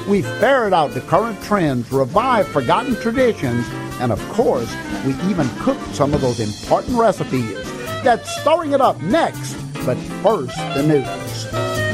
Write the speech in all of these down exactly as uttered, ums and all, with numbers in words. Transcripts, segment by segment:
We ferret out the current trends, revive forgotten traditions, and of course, we even cook some of those important recipes. That's Stirring It Up next, but first, the news.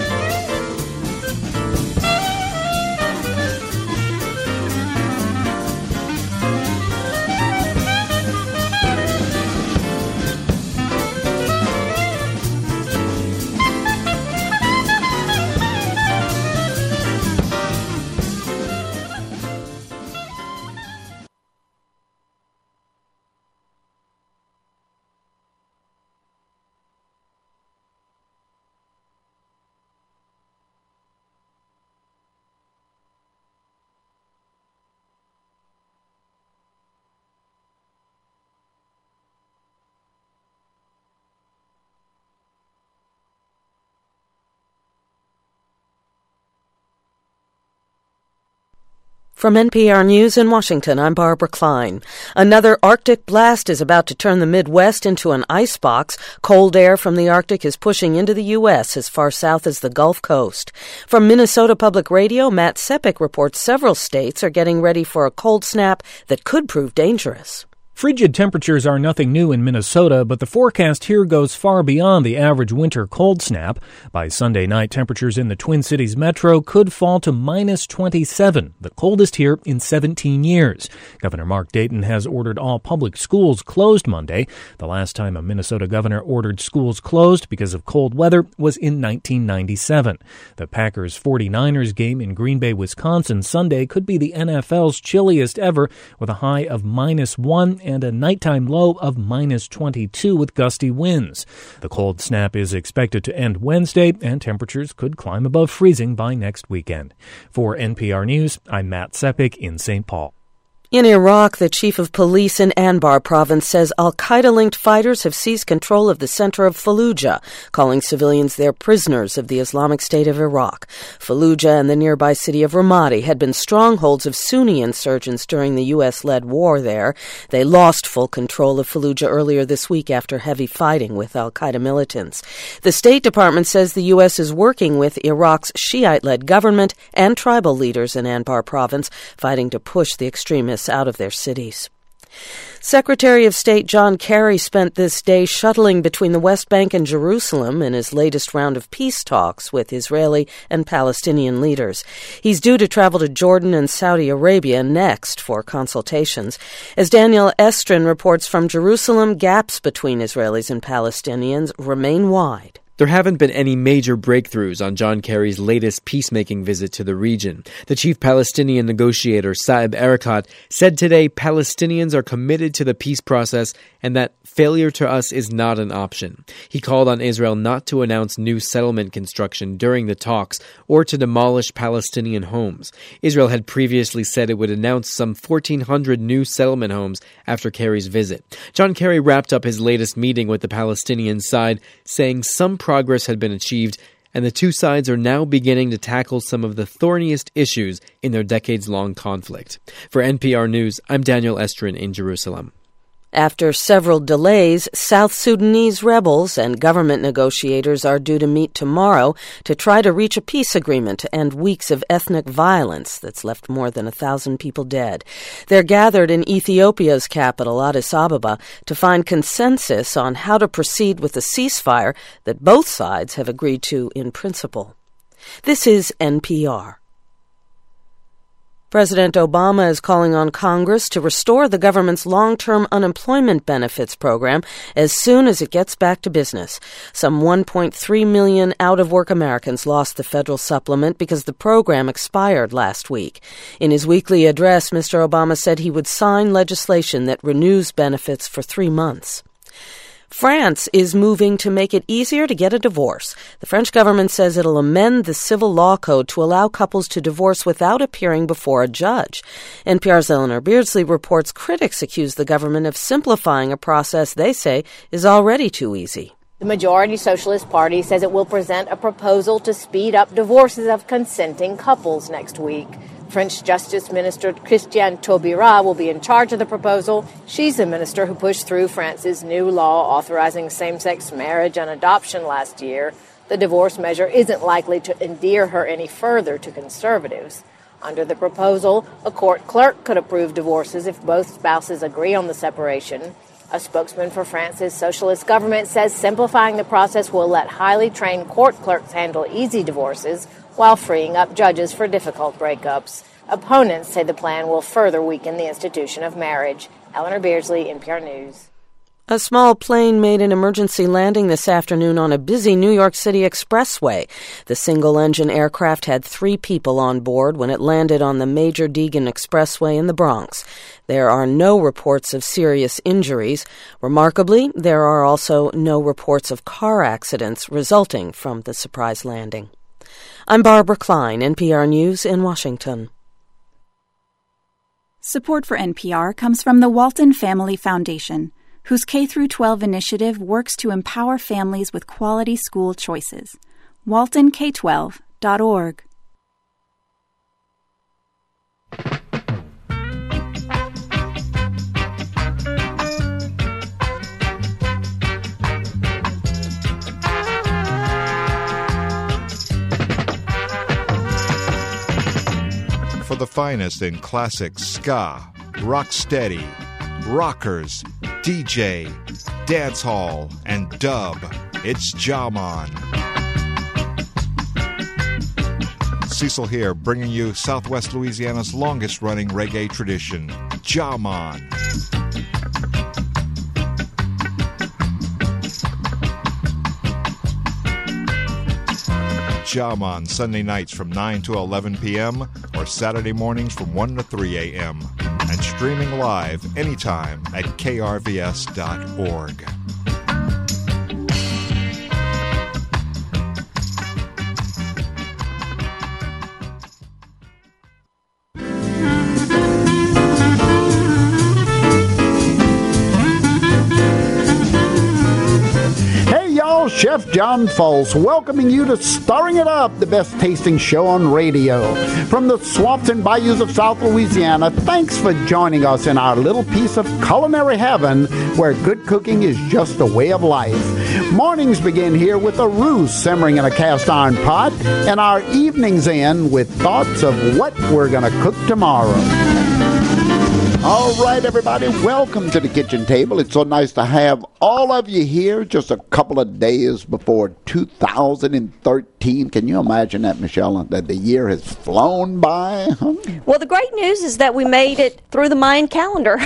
From N P R News in Washington, I'm Barbara Klein. Another Arctic blast is about to turn the Midwest into an icebox. Cold air from the Arctic is pushing into the U S as far south as the Gulf Coast. From Minnesota Public Radio, Matt Sepik reports several states are getting ready for a cold snap that could prove dangerous. Frigid temperatures are nothing new in Minnesota, but the forecast here goes far beyond the average winter cold snap. By Sunday night, temperatures in the Twin Cities metro could fall to minus twenty-seven, the coldest here in seventeen years. Governor Mark Dayton has ordered all public schools closed Monday. The last time a Minnesota governor ordered schools closed because of cold weather was in nineteen ninety-seven. The Packers forty-niners game in Green Bay, Wisconsin Sunday could be the N F L's chilliest ever, with a high of minus one and a nighttime low of minus twenty-two with gusty winds. The cold snap is expected to end Wednesday, and temperatures could climb above freezing by next weekend. For N P R News, I'm Matt Sepik in Saint Paul. In Iraq, the chief of police in Anbar province says al-Qaeda-linked fighters have seized control of the center of Fallujah, calling civilians their prisoners of the Islamic State of Iraq. Fallujah and the nearby city of Ramadi had been strongholds of Sunni insurgents during the U S-led war there. They lost full control of Fallujah earlier this week after heavy fighting with al-Qaeda militants. The State Department says the U S is working with Iraq's Shiite-led government and tribal leaders in Anbar province, fighting to push the extremists out of their cities. Secretary of State John Kerry spent this day shuttling between the West Bank and Jerusalem in his latest round of peace talks with Israeli and Palestinian leaders. He's due to travel to Jordan and Saudi Arabia next for consultations. As Daniel Estrin reports from Jerusalem, gaps between Israelis and Palestinians remain wide. There haven't been any major breakthroughs on John Kerry's latest peacemaking visit to the region. The chief Palestinian negotiator, Saeb Erekat, said today Palestinians are committed to the peace process and that failure to us is not an option. He called on Israel not to announce new settlement construction during the talks or to demolish Palestinian homes. Israel had previously said it would announce some fourteen hundred new settlement homes after Kerry's visit. John Kerry wrapped up his latest meeting with the Palestinian side, saying some progress had been achieved, and the two sides are now beginning to tackle some of the thorniest issues in their decades-long conflict. For N P R News, I'm Daniel Estrin in Jerusalem. After several delays, South Sudanese rebels and government negotiators are due to meet tomorrow to try to reach a peace agreement to end weeks of ethnic violence that's left more than a thousand people dead. They're gathered in Ethiopia's capital, Addis Ababa, to find consensus on how to proceed with the ceasefire that both sides have agreed to in principle. This is N P R. President Obama is calling on Congress to restore the government's long-term unemployment benefits program as soon as it gets back to business. Some one point three million out-of-work Americans lost the federal supplement because the program expired last week. In his weekly address, Mister Obama said he would sign legislation that renews benefits for three months. France is moving to make it easier to get a divorce. The French government says it'll amend the civil law code to allow couples to divorce without appearing before a judge. N P R's Eleanor Beardsley reports critics accuse the government of simplifying a process they say is already too easy. The majority Socialist Party says it will present a proposal to speed up divorces of consenting couples next week. French Justice Minister Christiane Taubira will be in charge of the proposal. She's the minister who pushed through France's new law authorizing same-sex marriage and adoption last year. The divorce measure isn't likely to endear her any further to conservatives. Under the proposal, a court clerk could approve divorces if both spouses agree on the separation. A spokesman for France's socialist government says simplifying the process will let highly trained court clerks handle easy divorces while freeing up judges for difficult breakups. Opponents say the plan will further weaken the institution of marriage. Eleanor Beardsley, N P R News. A small plane made an emergency landing this afternoon on a busy New York City expressway. The single-engine aircraft had three people on board when it landed on the Major Deegan Expressway in the Bronx. There are no reports of serious injuries. Remarkably, there are also no reports of car accidents resulting from the surprise landing. I'm Barbara Klein, N P R News in Washington. Support for N P R comes from the Walton Family Foundation, whose K through twelve initiative works to empower families with quality school choices. walton k twelve dot org. For the finest in classic ska, rocksteady, rockers, D J, dancehall, and dub, it's Jaman. Cecil here, bringing you Southwest Louisiana's longest-running reggae tradition, Jaman. Jaman, Sunday nights from nine to eleven p.m. or Saturday mornings from one to three a.m. and streaming live anytime at k r v s dot org. Chef John Folse welcoming you to Stirring It Up, the best tasting show on radio. From the swamps and bayous of South Louisiana, thanks for joining us in our little piece of culinary heaven where good cooking is just a way of life. Mornings begin here with a roux simmering in a cast iron pot, and our evenings end with thoughts of what we're going to cook tomorrow. All right, everybody, welcome to the kitchen table. It's so nice to have all of you here just a couple of days before two thousand thirteen. Can you imagine that, Michelle, that the year has flown by? Huh? Well, the great news is that we made it through the Mayan calendar.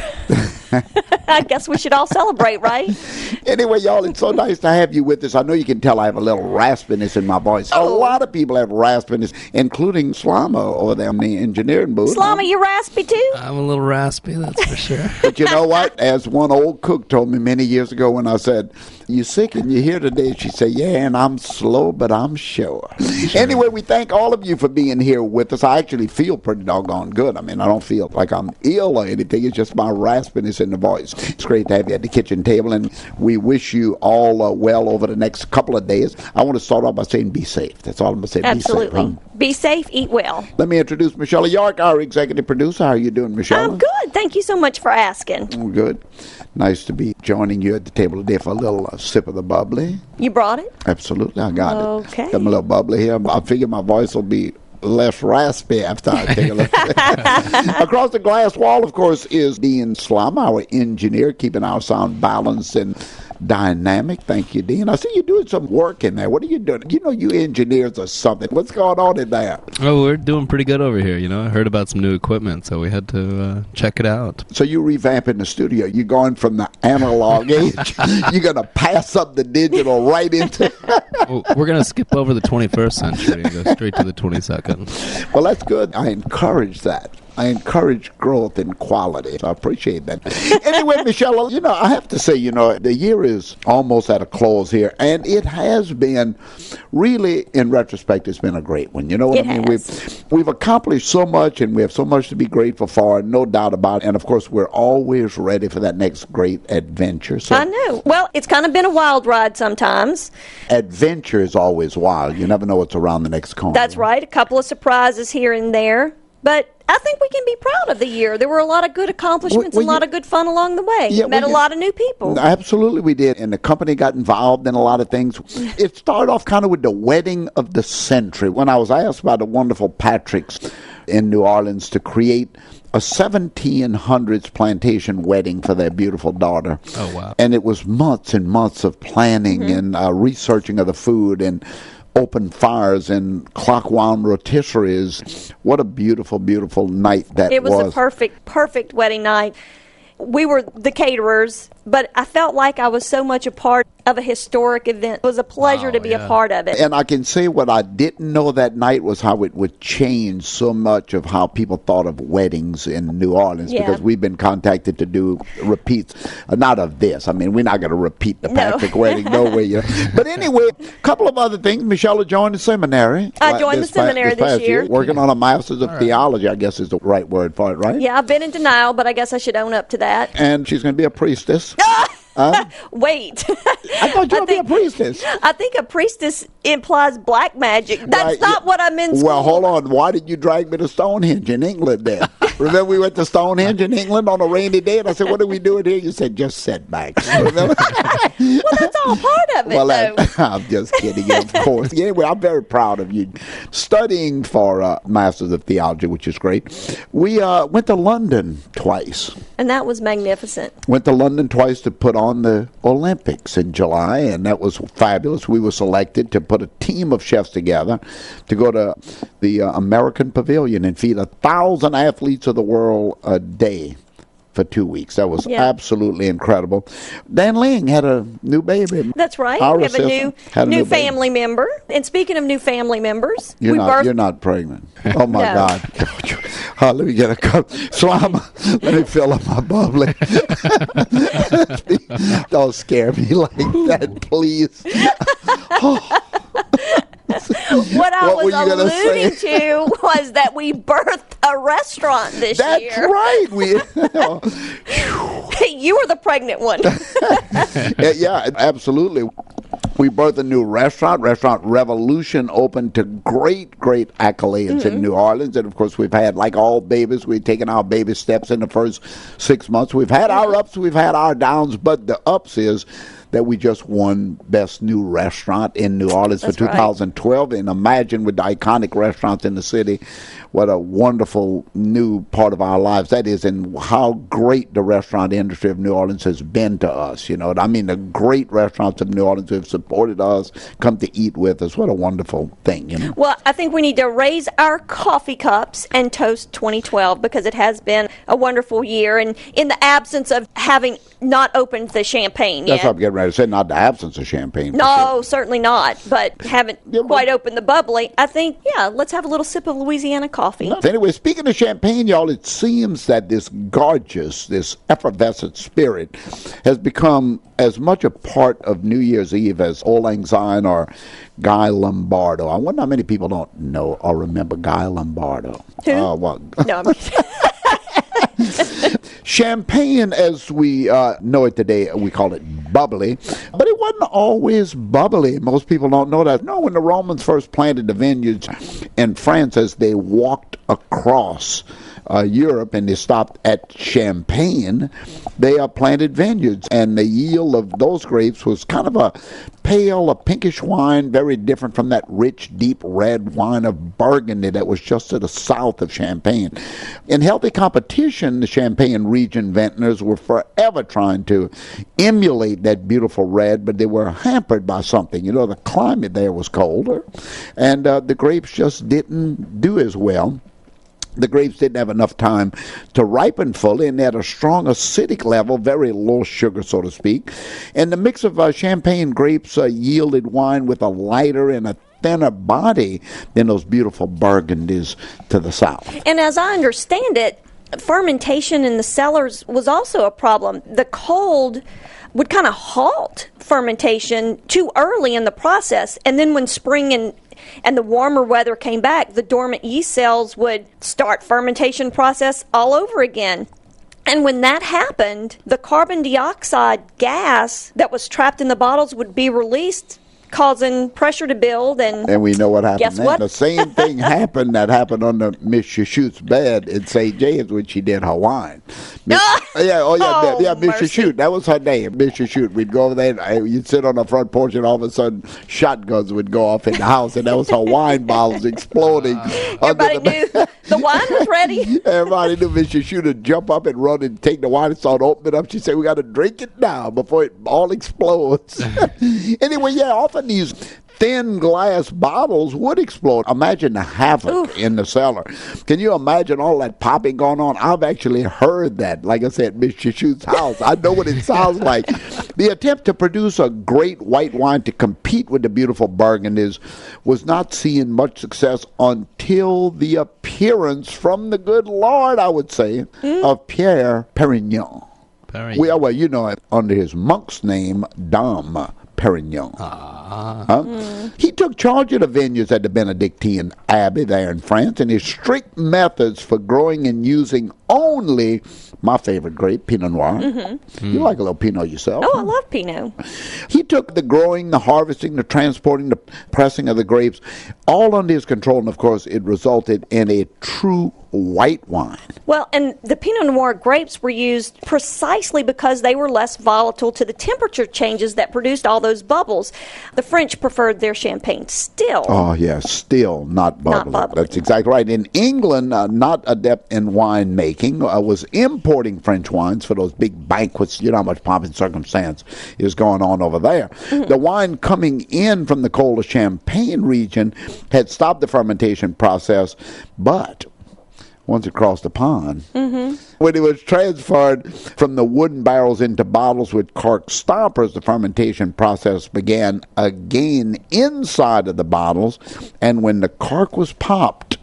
I guess we should all celebrate, right? Anyway, y'all, it's so nice to have you with us. I know you can tell I have a little raspiness in my voice. Oh. A lot of people have raspiness, including Slama over there in the engineering booth. Slama, you raspy too? I'm a little raspy, that's for sure. But you know what? As one old cook told me many years ago when I said, "You sick and you here today?" She said, "Yeah, and I'm slow, but I'm sure." sure. Anyway, we thank all of you for being here with us. I actually feel pretty doggone good. I mean, I don't feel like I'm ill or anything. It's just my raspiness in the voice. It's great to have you at the kitchen table, and we wish you all uh, well over the next couple of days. I want to start off by saying be safe. That's all I'm going to say. Absolutely. Be safe. Huh? Be safe, eat well. Let me introduce Michelle York, our executive producer. How are you doing, Michelle? I'm good. Thank you so much for asking. Oh, good. Nice to be joining you at the table today for a little uh, sip of the bubbly. You brought it? Absolutely. I got okay. it. Okay. Got my little bubbly here. I figure my voice will be less raspy after I take a look. Across the glass wall, of course, is Dean Slum, our engineer, keeping our sound balanced and dynamic. Thank you, Dean. I see you doing some work in there. What are you doing? You know, you engineers or something. What's going on in there? Oh, we're doing pretty good over here. You know, I heard about some new equipment, so we had to uh, check it out. So you revamping the studio. You're going from the analog age. You're going to pass up the digital right into... Well, we're going to skip over the twenty-first century and go straight to the twenty-second. Well, that's good. I encourage that. I encourage growth in quality. I appreciate that. Anyway, Michelle, you know, I have to say, you know, the year is almost at a close here, and it has been really, in retrospect, it's been a great one. You know what it I mean? Has. We've we've accomplished so much, and we have so much to be grateful for, no doubt about it. And of course, we're always ready for that next great adventure. So, I know. Well, it's kind of been a wild ride sometimes. Adventure is always wild. You never know what's around the next corner. That's right. A couple of surprises here and there. But I think we can be proud of the year. There were a lot of good accomplishments well, well, and a lot you, of good fun along the way. Yeah, we met well, a lot of new people. Absolutely we did. And the company got involved in a lot of things. It started off kind of with the wedding of the century. When I was asked by the wonderful Patrick's in New Orleans to create a seventeen hundreds plantation wedding for their beautiful daughter. Oh, wow. And it was months and months of planning mm-hmm. and uh, researching of the food and open fires and clock-wound rotisseries. What a beautiful, beautiful night that was. It was, was a perfect, perfect wedding night. We were the caterers, but I felt like I was so much a part of a historic event. It was a pleasure wow, to be yeah. a part of it. And I can say what I didn't know that night was how it would change so much of how people thought of weddings in New Orleans, yeah. because we've been contacted to do repeats, uh, not of this. I mean, we're not going to repeat the Patrick no. wedding, no way. You know. But anyway, a couple of other things. Michelle joined the seminary. I joined the seminary this, this year. year. Working on a master's of right. theology, I guess is the right word for it, right? Yeah, I've been in denial, but I guess I should own up to that. And she's going to be a priestess. Huh? Wait. I thought you were a priestess. I think a priestess implies black magic. That's right. not yeah. what I'm in school. Well, hold on. Why did you drag me to Stonehenge in England then? Remember we went to Stonehenge in England on a rainy day, and I said, what are we doing here? You said, just setbacks. Remember? Well, that's all part of it, well, though. I, I'm just kidding, of course. Anyway, I'm very proud of you. Studying for uh, Masters of Theology, which is great. We uh, went to London twice. And that was magnificent. Went to London twice to put on the Olympics in July, and that was fabulous. We were selected to put a team of chefs together to go to the uh, American Pavilion and feed a thousand athletes of the world a day for two weeks. That was yeah. absolutely incredible. Dan Ling had a new baby. That's right. Our we have a new, a new new family member. And speaking of new family members, you're we not birthed... you're not pregnant. Oh my no. God! Uh, let me get a cup. Slime. Let me fill up my bubbly. Don't scare me like that, please. Oh. What I what was alluding to was that we birthed a restaurant this That's year. That's right. We. You were the pregnant one. Yeah, absolutely. We birthed a new restaurant. Restaurant Revolution opened to great, great accolades mm-hmm. in New Orleans. And, of course, we've had, like all babies, we've taken our baby steps in the first six months. We've had our ups, we've had our downs, but the ups is that we just won Best New Restaurant in New Orleans That's for two thousand twelve. Right. And imagine with the iconic restaurants in the city, what a wonderful new part of our lives that is, and how great the restaurant industry of New Orleans has been to us. You know, I mean, the great restaurants of New Orleans who have supported us, come to eat with us. What a wonderful thing, you know. Well, I think we need to raise our coffee cups and toast twenty twelve because it has been a wonderful year. And in the absence of having not opened the champagne yet. That's what I'm getting ready to say, not the absence of champagne. No, sure. certainly not. But haven't yeah, quite opened the bubbly. I think, yeah, let's have a little sip of Louisiana coffee. No. Anyway, speaking of champagne, y'all, it seems that this gorgeous, this effervescent spirit has become as much a part of New Year's Eve as Auld Lang Syne or Guy Lombardo. I wonder how many people don't know or remember Guy Lombardo. Who? Uh, well, no, I'm Champagne, as we uh, know it today, we call it bubbly, but it wasn't always bubbly. Most people don't know that. No, when the Romans first planted the vineyards in France, as they walked across uh, Europe and they stopped at Champagne, they uh, planted vineyards, and the yield of those grapes was kind of a pale, a pinkish wine, very different from that rich, deep red wine of Burgundy that was just to the south of Champagne. In healthy competition, the Champagne region vintners were forever trying to emulate that beautiful red, but they were hampered by something. You know, the climate there was colder, and uh, the grapes just didn't do as well. The grapes didn't have enough time to ripen fully, and they had a strong acidic level, very low sugar, so to speak. And the mix of uh, Champagne grapes uh, yielded wine with a lighter and a thinner body than those beautiful Burgundies to the south. And as I understand it, fermentation in the cellars was also a problem. The cold would kind of halt fermentation too early in the process, and then when spring and and the warmer weather came back, the dormant yeast cells would start fermentation process all over again. And when that happened, the carbon dioxide gas that was trapped in the bottles would be released causing pressure to build. And, and we know what happened guess then. what? The same thing happened that happened on the Miss Shushute's bed in Saint James when she did her wine. Miss, yeah, oh yeah, Oh, yeah, Miss mercy. Shushoot. That was her name, Miss Shushoot. We'd go over there, and you'd sit on the front porch, and all of a sudden, shotguns would go off in the house, and that was her wine bottles exploding. Everybody under knew the wine was ready. Everybody knew Miss Shushoot would jump up and run and take the wine and start opening it up. She said, "We got to drink it now before it all explodes." Anyway, yeah, often these thin glass bottles would explode. Imagine the havoc Oof. in the cellar. Can you imagine all that popping going on? I've actually heard that. Like I said, Miss Shushoot's house. I know what it sounds like. The attempt to produce a great white wine to compete with the beautiful Burgundies was not seeing much success until the appearance from the good Lord, I would say, mm. of Pierre Perignon. Perignon. Well, well, you know it under his monk's name, Dom Perignon. Ah. Huh? Mm. He took charge of the vineyards at the Benedictine Abbey there in France, and his strict methods for growing and using only my favorite grape, Pinot Noir. Mm-hmm. You like a little Pinot yourself? Oh, huh? I love Pinot. He took the growing, the harvesting, the transporting, the pressing of the grapes, all under his control, and of course it resulted in a true white wine. Well, and the Pinot Noir grapes were used precisely because they were less volatile to the temperature changes that produced all those bubbles. The French preferred their champagne still. Oh, yeah, still not bubbly. Not bubbly. That's exactly right. In England, uh, not adept in wine making, uh, was importing French wines for those big banquets. You know how much pomp and circumstance is going on over there. Mm-hmm. The wine coming in from the colder Champagne region had stopped the fermentation process, but once it crossed the pond, mm-hmm. when it was transferred from the wooden barrels into bottles with cork stoppers, the fermentation process began again inside of the bottles, and when the cork was popped,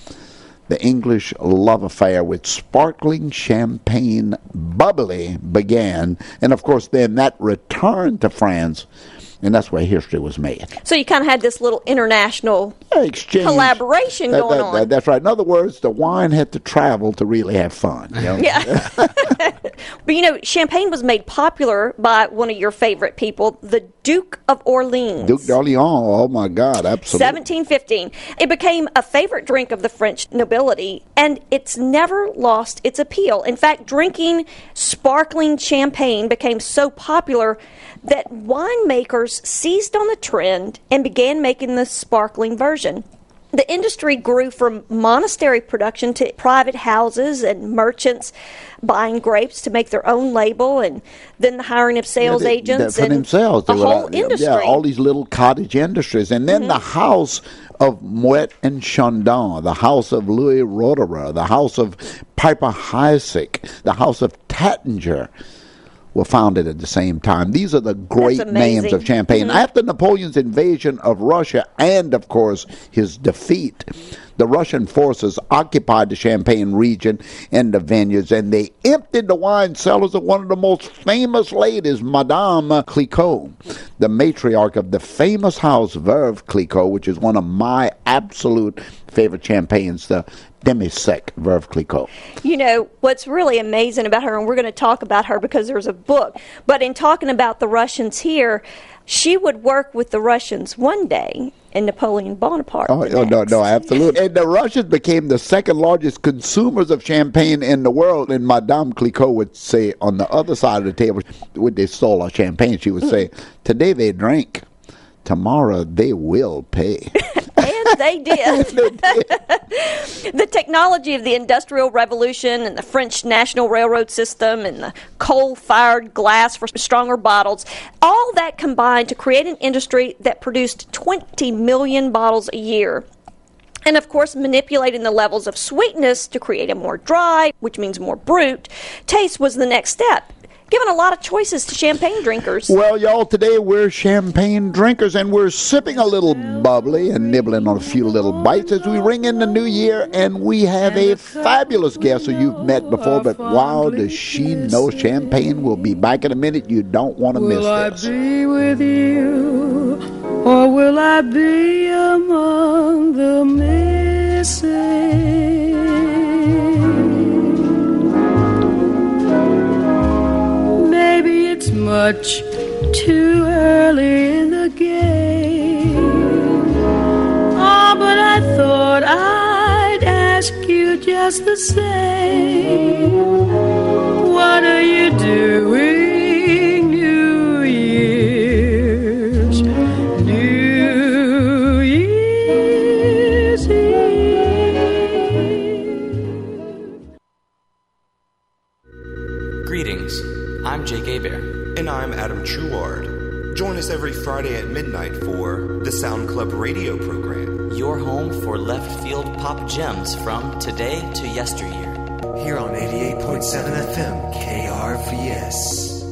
the English love affair with sparkling champagne bubbly began, and of course then that returned to France, and that's where history was made. So you kind of had this little international exchange, collaboration that, going that, on. That, that's right. In other words, the wine had to travel to really have fun. You know? Yeah. But, you know, champagne was made popular by one of your favorite people, the Duke of Orleans. Duke d'Orléans, oh my God, absolutely. seventeen fifteen. It became a favorite drink of the French nobility, and it's never lost its appeal. In fact, drinking sparkling champagne became so popular that winemakers seized on the trend and began making the sparkling version. The industry grew from monastery production to private houses and merchants buying grapes to make their own label, and then the hiring of sales yeah, they, agents for and themselves. the They whole would, industry. Yeah, all these little cottage industries. And then mm-hmm. the house of Moet and Chandon, the house of Louis Roederer, the house of Piper Heidsieck, the house of Taittinger were founded at the same time. These are the great names of champagne. Mm-hmm. After Napoleon's invasion of Russia and, of course, his defeat, the Russian forces occupied the Champagne region and the vineyards, and they emptied the wine cellars of one of the most famous ladies, Madame Clicquot, the matriarch of the famous house Veuve Clicquot, which is one of my absolute favorite champagnes, the Demi-Sec Veuve Clicquot. You know, what's really amazing about her, and we're going to talk about her because there's a book, but in talking about the Russians here, she would work with the Russians one day and Napoleon Bonaparte. Oh, oh no, no, absolutely. And the Russians became the second largest consumers of champagne in the world. And Madame Clicquot would say on the other side of the table, when they stole our champagne, she would say, today they drink, tomorrow they will pay. And they did. they did. The technology of the Industrial Revolution and the French National Railroad System and the coal-fired glass for stronger bottles, all that combined to create an industry that produced twenty million bottles a year. And, of course, manipulating the levels of sweetness to create a more dry, which means more brut, taste was the next step, giving a lot of choices to champagne drinkers. Well, y'all, today we're champagne drinkers, and we're sipping a little bubbly and nibbling on a few little bites as we ring in the new year, and we have a fabulous guest who you've met before, but wow, does she know champagne? We'll be back in a minute. You don't want to miss this. Will I be with you, or will I be among the missing? Maybe it's much too early in the game, just the same. What are you doing, New Year's? New Year's Eve. Greetings. I'm Jake Hebert. And I'm Adam Truard. Join us every Friday at midnight for the Sound Club radio program. Your home for left field pop gems from today to yesteryear. Here on eighty-eight point seven F M, K R V S.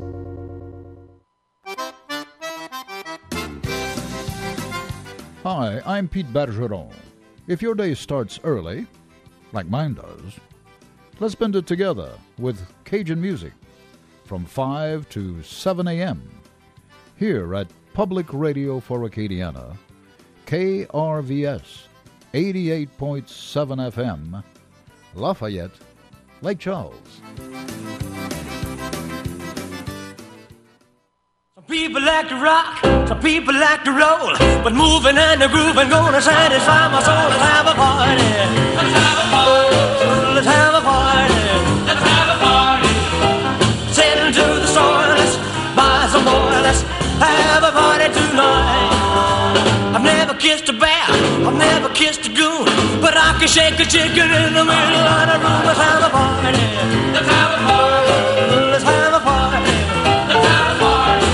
Hi, I'm Pete Bergeron. If your day starts early, like mine does, let's spend it together with Cajun music from five to seven a.m. here at Public Radio for Acadiana, K R V S, eighty-eight point seven F M, Lafayette, Lake Charles. Some people like to rock, some people like to roll, but moving and the grooving gonna satisfy my soul. Let's have a party. Let's have a party. Let's have a party. Let's have a party. Send to the store, let's buy some more. Let's have a party tonight. I've never kissed a bear, I've never kissed a goon, but I can shake a chicken in the middle of the room. Let's have a party. Let's have a party. Let's have a party. Let's have a party.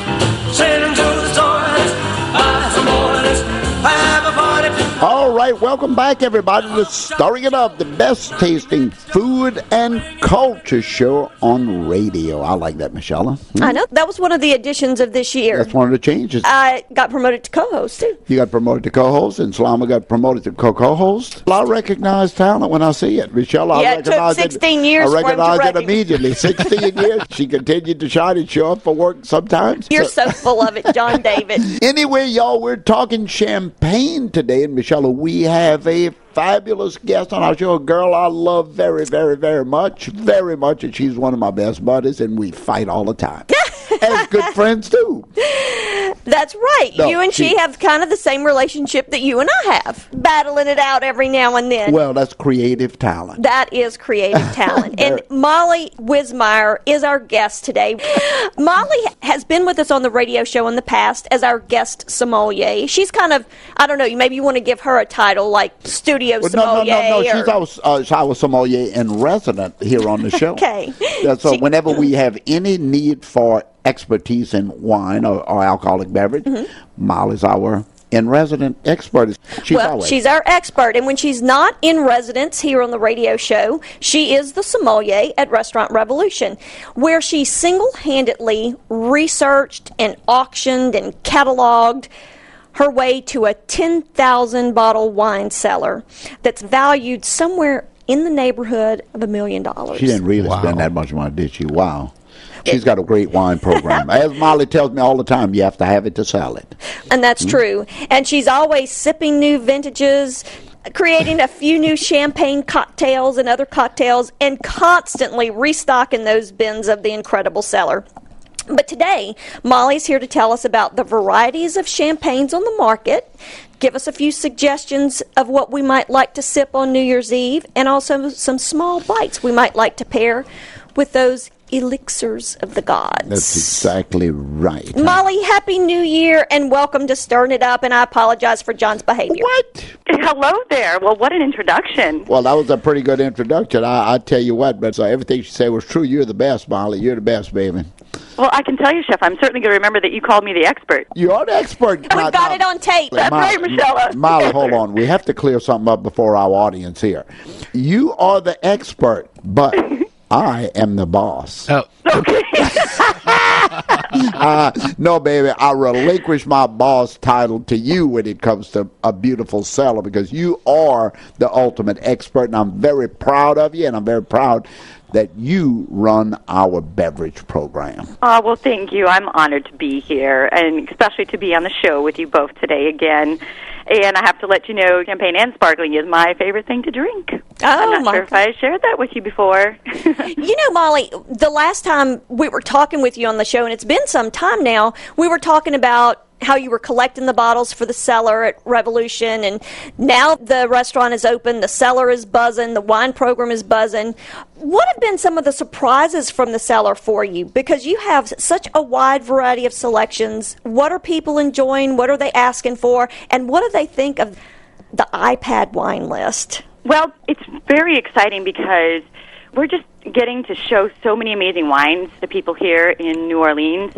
Send them to the store, let's buy some more. Let's have a party tonight. All right, welcome back, everybody, to Stirring It Up, the best tasting food and culture show on radio. I like that, Michelle. Hmm? I know. That was one of the additions of this year. That's one of the changes. I got promoted to co-host, too. You got promoted to co-host, and Salama got promoted to co-host. I recognize talent when I see it. Michelle, I yeah, it recognize took sixteen it. years I recognize for it immediately. sixteen years. She continued to shine and show up for work sometimes. You're so, so full of it, John David. Anyway, y'all, we're talking champagne today, and Michelle, we have a fabulous guest on our show, a girl I love very, very, very much, very much, and she's one of my best buddies, and we fight all the time. As good friends, too. That's right. No, you and she, she have kind of the same relationship that you and I have, battling it out every now and then. Well, that's creative talent. That is creative talent. And Molly Wismeyer is our guest today. Molly has been with us on the radio show in the past as our guest sommelier. She's kind of, I don't know, maybe you want to give her a title like studio well, sommelier. No, no, no, no. Or... She's our, uh, our sommelier in resident here on the show. Okay. Yeah, so she... whenever we have any need for expertise in wine or, or alcoholic beverage, mm-hmm. Molly's our in-resident expert. She's well, always. she's our expert, and when she's not in residence here on the radio show, she is the sommelier at Restaurant Revolution, where she single-handedly researched and auctioned and cataloged her way to a ten thousand bottle wine cellar that's valued somewhere in the neighborhood of a million dollars. She didn't really wow. spend that much money, did she? Wow. She's got a great wine program. As Molly tells me all the time, you have to have it to sell it. And that's mm-hmm. true. And she's always sipping new vintages, creating a few new champagne cocktails and other cocktails, and constantly restocking those bins of the incredible cellar. But today, Molly's here to tell us about the varieties of champagnes on the market, give us a few suggestions of what we might like to sip on New Year's Eve, and also some small bites we might like to pair with those elixirs of the gods. That's exactly right. Molly, Happy New Year, and welcome to Stirring It Up, and I apologize for John's behavior. What? Hello there. Well, what an introduction. Well, that was a pretty good introduction. I, I tell you what, but so everything she said was true. You're the best, Molly. You're the best, baby. Well, I can tell you, Chef, I'm certainly going to remember that you called me the expert. You are the expert. We've got now, it on tape. That's Molly, right, Michelle. Molly, hold on. We have to clear something up before our audience here. You are the expert, but I am the boss. Oh. Okay. uh, no, baby, I relinquish my boss title to you when it comes to a beautiful cellar because you are the ultimate expert, and I'm very proud of you, and I'm very proud that you run our beverage program. Oh, well, thank you. I'm honored to be here, and especially to be on the show with you both today again. And I have to let you know, champagne and sparkling is my favorite thing to drink. Oh, I'm not sure God. if I shared that with you before. You know, Molly, the last time we were talking with you on the show, and it's been some time now, we were talking about how you were collecting the bottles for the cellar at Revolution, and now the restaurant is open, the cellar is buzzing, the wine program is buzzing. What have been some of the surprises from the cellar for you? Because you have such a wide variety of selections. What are people enjoying? What are they asking for? And what do they think of the iPad wine list? Well, it's very exciting because we're just getting to show so many amazing wines to people here in New Orleans.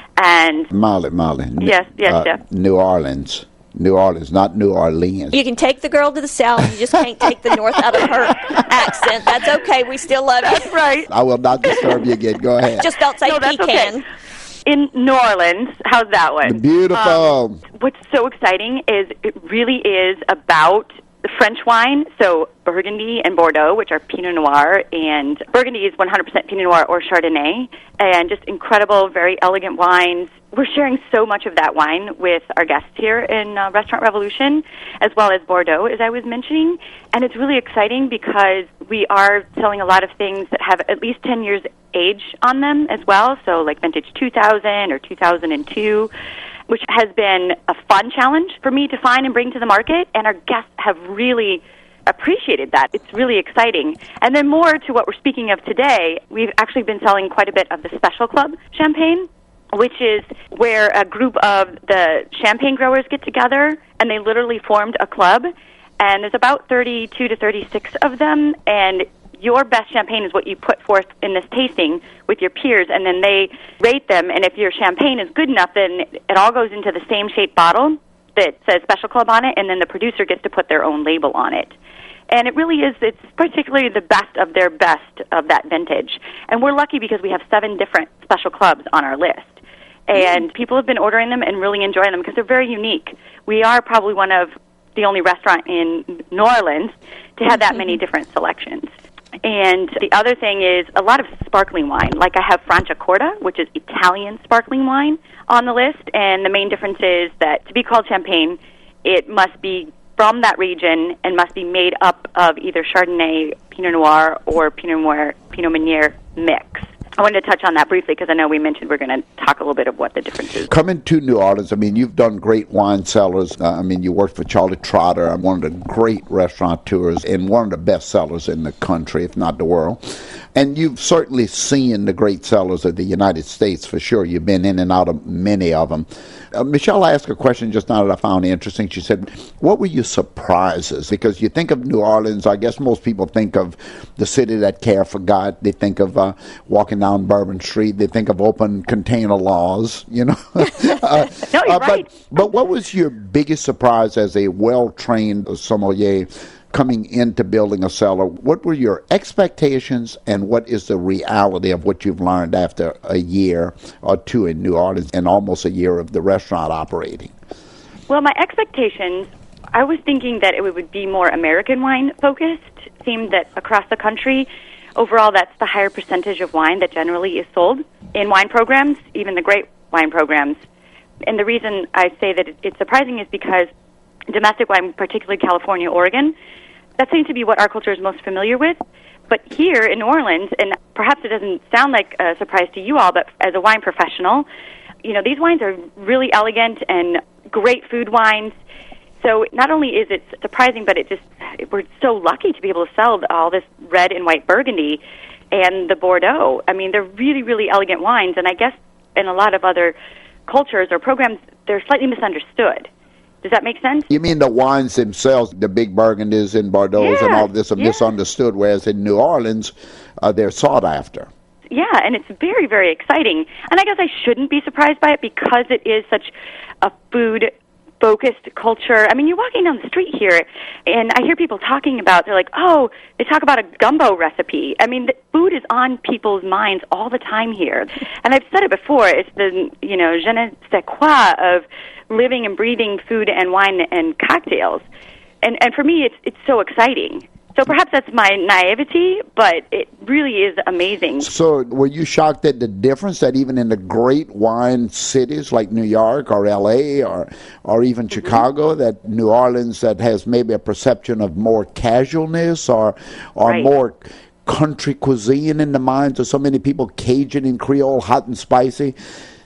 And Molly, Molly. Yes, yes, uh, Jeff. New Orleans. New Orleans, not New Orleans. You can take the girl to the south. You just can't take the north out of her accent. That's okay. We still love you. That's right. I will not disturb you again. Go ahead. Just don't say no, that's pecan. Okay. In New Orleans, how's that one? Beautiful. Um, what's so exciting is it really is about the French wine, so Burgundy and Bordeaux, which are Pinot Noir, and Burgundy is one hundred percent Pinot Noir or Chardonnay, and just incredible, very elegant wines. We're sharing so much of that wine with our guests here in uh, Restaurant Revolution, as well as Bordeaux, as I was mentioning, and it's really exciting because we are selling a lot of things that have at least ten years age on them as well, so like vintage two thousand or two thousand two, which has been a fun challenge for me to find and bring to the market, and our guests have really appreciated that. It's really exciting. And then more to what we're speaking of today, we've actually been selling quite a bit of the Special Club champagne, which is where a group of the champagne growers get together, and they literally formed a club, and there's about thirty-two to thirty-six of them, and your best champagne is what you put forth in this tasting with your peers, and then they rate them, and if your champagne is good enough, then it all goes into the same shaped bottle that says Special Club on it, and then the producer gets to put their own label on it. And it really is, it's particularly the best of their best of that vintage. And we're lucky because we have seven different Special Clubs on our list. And mm. people have been ordering them and really enjoying them because they're very unique. We are probably one of the only restaurant in New Orleans to have that many different selections. And the other thing is a lot of sparkling wine. Like I have Franciacorta, which is Italian sparkling wine, on the list. And the main difference is that to be called champagne, it must be from that region and must be made up of either Chardonnay, Pinot Noir, or Pinot Noir, Pinot Meunier mix. I wanted to touch on that briefly because I know we mentioned we're going to talk a little bit of what the difference is. Coming to New Orleans, I mean, you've done great wine cellars. Uh, I mean, you worked for Charlie Trotter, one of the great restaurateurs and one of the best cellars in the country, if not the world. And you've certainly seen the great cellars of the United States for sure. You've been in and out of many of them. Uh, Michelle asked a question just now that I found interesting. She said, what were your surprises? Because you think of New Orleans, I guess most people think of the city that care for God. They think of uh, walking down Bourbon Street. They think of open container laws, you know. uh, no, you're uh, right. But, but what was your biggest surprise as a well-trained sommelier coming into building a cellar? What were your expectations and what is the reality of what you've learned after a year or two in New Orleans and almost a year of the restaurant operating? Well, my expectations, I was thinking that it would be more American wine focused. It seemed that across the country, overall, that's the higher percentage of wine that generally is sold in wine programs, even the great wine programs. And the reason I say that it's surprising is because domestic wine, particularly California, Oregon, that seems to be what our culture is most familiar with. But here in New Orleans, and perhaps it doesn't sound like a surprise to you all, but as a wine professional, you know, these wines are really elegant and great food wines. So not only is it surprising, but it just, we're so lucky to be able to sell all this red and white Burgundy and the Bordeaux. I mean, they're really, really elegant wines, and I guess in a lot of other cultures or programs, they're slightly misunderstood. Does that make sense? You mean the wines themselves, the big Burgundies and Bordeaux yeah, and all this are yeah. misunderstood, whereas in New Orleans, uh, they're sought after. Yeah, and it's very, very exciting. And I guess I shouldn't be surprised by it because it is such a food-focused culture. I mean, you're walking down the street here, and I hear people talking about, they're like, oh, they talk about a gumbo recipe. I mean, the food is on people's minds all the time here. And I've said it before, it's the, you know, je ne sais quoi of living and breathing food and wine and cocktails. And and for me, it's it's so exciting. So perhaps that's my naivety, but it really is amazing. So were you shocked at the difference that even in the great wine cities like New York or L A or or even mm-hmm. Chicago, that New Orleans that has maybe a perception of more casualness or or right. more country cuisine in the minds of so many people, Cajun and Creole, hot and spicy,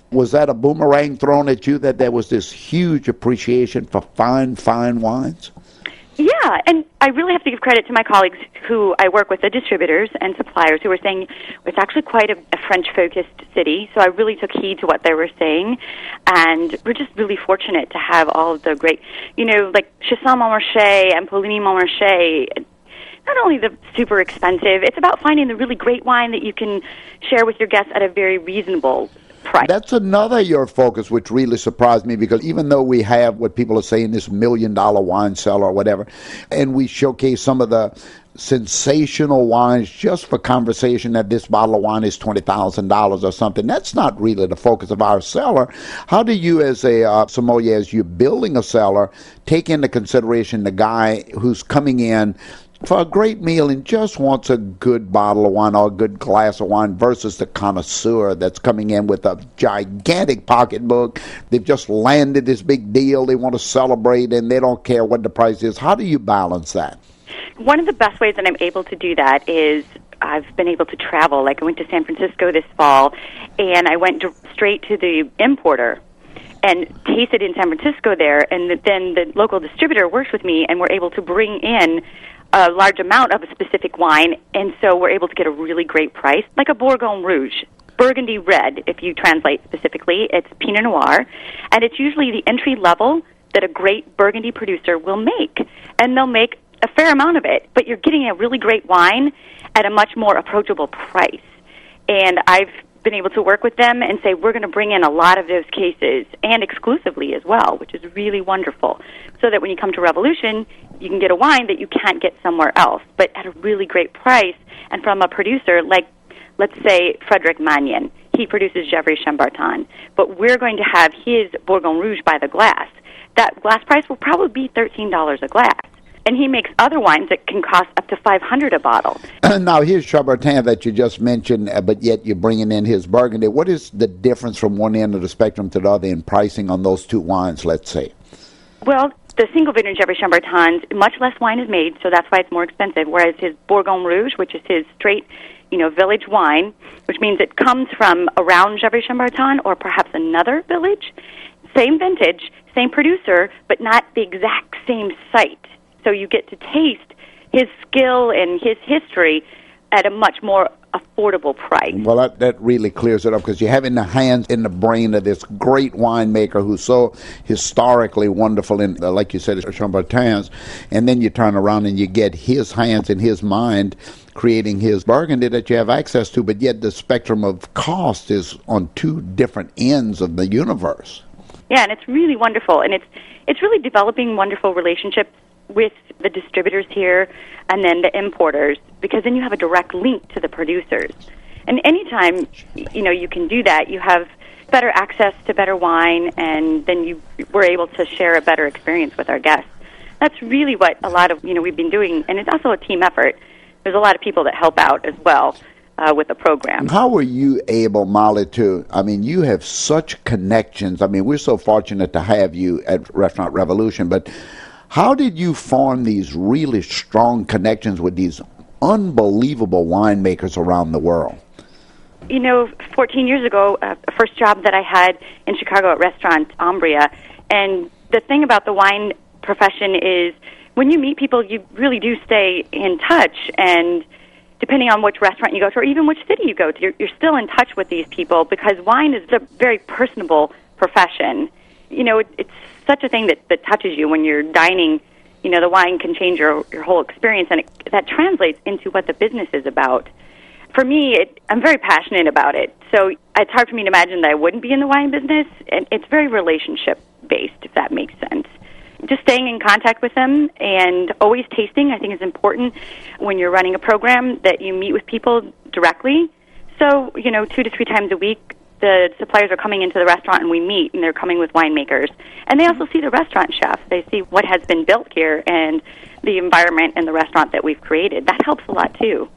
Was that a boomerang thrown at you that there was this huge appreciation for fine, fine wines? Yeah, and I really have to give credit to my colleagues who I work with, the distributors and suppliers, who were saying it's actually quite a, a French-focused city, so I really took heed to what they were saying, and we're just really fortunate to have all of the great, you know, like Chassagne Montrachet and Pouligny Montrachet. Not only the super expensive, it's about finding the really great wine that you can share with your guests at a very reasonable price. That's another your focus, which really surprised me, because even though we have what people are saying, this million-dollar wine cellar or whatever, and we showcase some of the sensational wines just for conversation that this bottle of wine is twenty thousand dollars or something, that's not really the focus of our cellar. How do you, as a uh, sommelier, as you're building a cellar, take into consideration the guy who's coming in for a great meal and just wants a good bottle of wine or a good glass of wine versus the connoisseur that's coming in with a gigantic pocketbook? They've just landed this big deal. They want to celebrate, and they don't care what the price is. How do you balance that? One of the best ways that I'm able to do that is I've been able to travel. Like I went to San Francisco this fall, and I went to, straight to the importer and tasted in San Francisco there, and then the local distributor works with me, and we're able to bring in a large amount of a specific wine, and so we're able to get a really great price, like a Bourgogne Rouge. Burgundy Red, if you translate specifically, it's Pinot Noir, and it's usually the entry level that a great Burgundy producer will make, and they'll make a fair amount of it, but you're getting a really great wine at a much more approachable price. And I've been able to work with them and say, we're going to bring in a lot of those cases, and exclusively as well, which is really wonderful, so that when you come to Revolution, you can get a wine that you can't get somewhere else, but at a really great price, and from a producer like, let's say, Frederic Magnan. He produces Gevrey Chambertin, but we're going to have his Bourgogne Rouge by the glass. That glass price will probably be thirteen dollars a glass. And he makes other wines that can cost up to five hundred dollars a bottle. Now, here's Chambertin that you just mentioned, but yet you're bringing in his Burgundy. What is the difference from one end of the spectrum to the other in pricing on those two wines, let's say? Well, the single vintage Gevrey Chambertin, much less wine is made, so that's why it's more expensive, whereas his Bourgogne Rouge, which is his straight, you know, village wine, which means it comes from around Gevrey Chambertin or perhaps another village, same vintage, same producer, but not the exact same site. So you get to taste his skill and his history at a much more affordable price. Well, that, that really clears it up, because you have in the hands, in the brain of this great winemaker who's so historically wonderful in, uh, like you said, Chambertins, and then you turn around and you get his hands and his mind creating his Burgundy that you have access to, but yet the spectrum of cost is on two different ends of the universe. Yeah, and it's really wonderful, and it's it's really developing wonderful relationships with the distributors here and then the importers, because then you have a direct link to the producers. And anytime, you know, you can do that, you have better access to better wine, and then you we're able to share a better experience with our guests. That's really what a lot of, you know, we've been doing, and it's also a team effort. There's a lot of people that help out as well uh, with the program. How were you able, Molly, to, I mean, you have such connections. I mean, we're so fortunate to have you at Restaurant Revolution, but how did you form these really strong connections with these unbelievable winemakers around the world? You know, fourteen years ago, uh, the first job that I had in Chicago at Restaurant Umbria, and the thing about the wine profession is when you meet people, you really do stay in touch, and depending on which restaurant you go to or even which city you go to, you're, you're still in touch with these people, because wine is a very personable profession. You know, it, it's such a thing that, that touches you when you're dining. You know, the wine can change your, your whole experience, and it, that translates into what the business is about. For me, it, I'm very passionate about it, so it's hard for me to imagine that I wouldn't be in the wine business, and it's very relationship-based, if that makes sense. Just staying in contact with them and always tasting, I think, is important when you're running a program, that you meet with people directly. So, you know, two to three times a week, the suppliers are coming into the restaurant and we meet, and they're coming with winemakers. And they also see the restaurant chef. They see what has been built here and the environment and the restaurant that we've created. That helps a lot, too.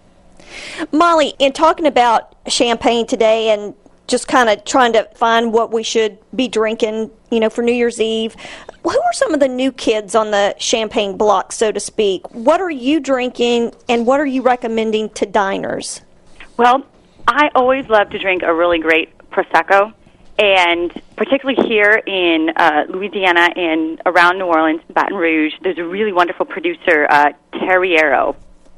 Molly, in talking about champagne today and just kind of trying to find what we should be drinking, you know, for New Year's Eve, who are some of the new kids on the champagne block, so to speak? What are you drinking, and what are you recommending to diners? Well, I always love to drink a really great Prosecco, And particularly here in uh, Louisiana and around New Orleans, Baton Rouge, there's a really wonderful producer, uh, Terriero.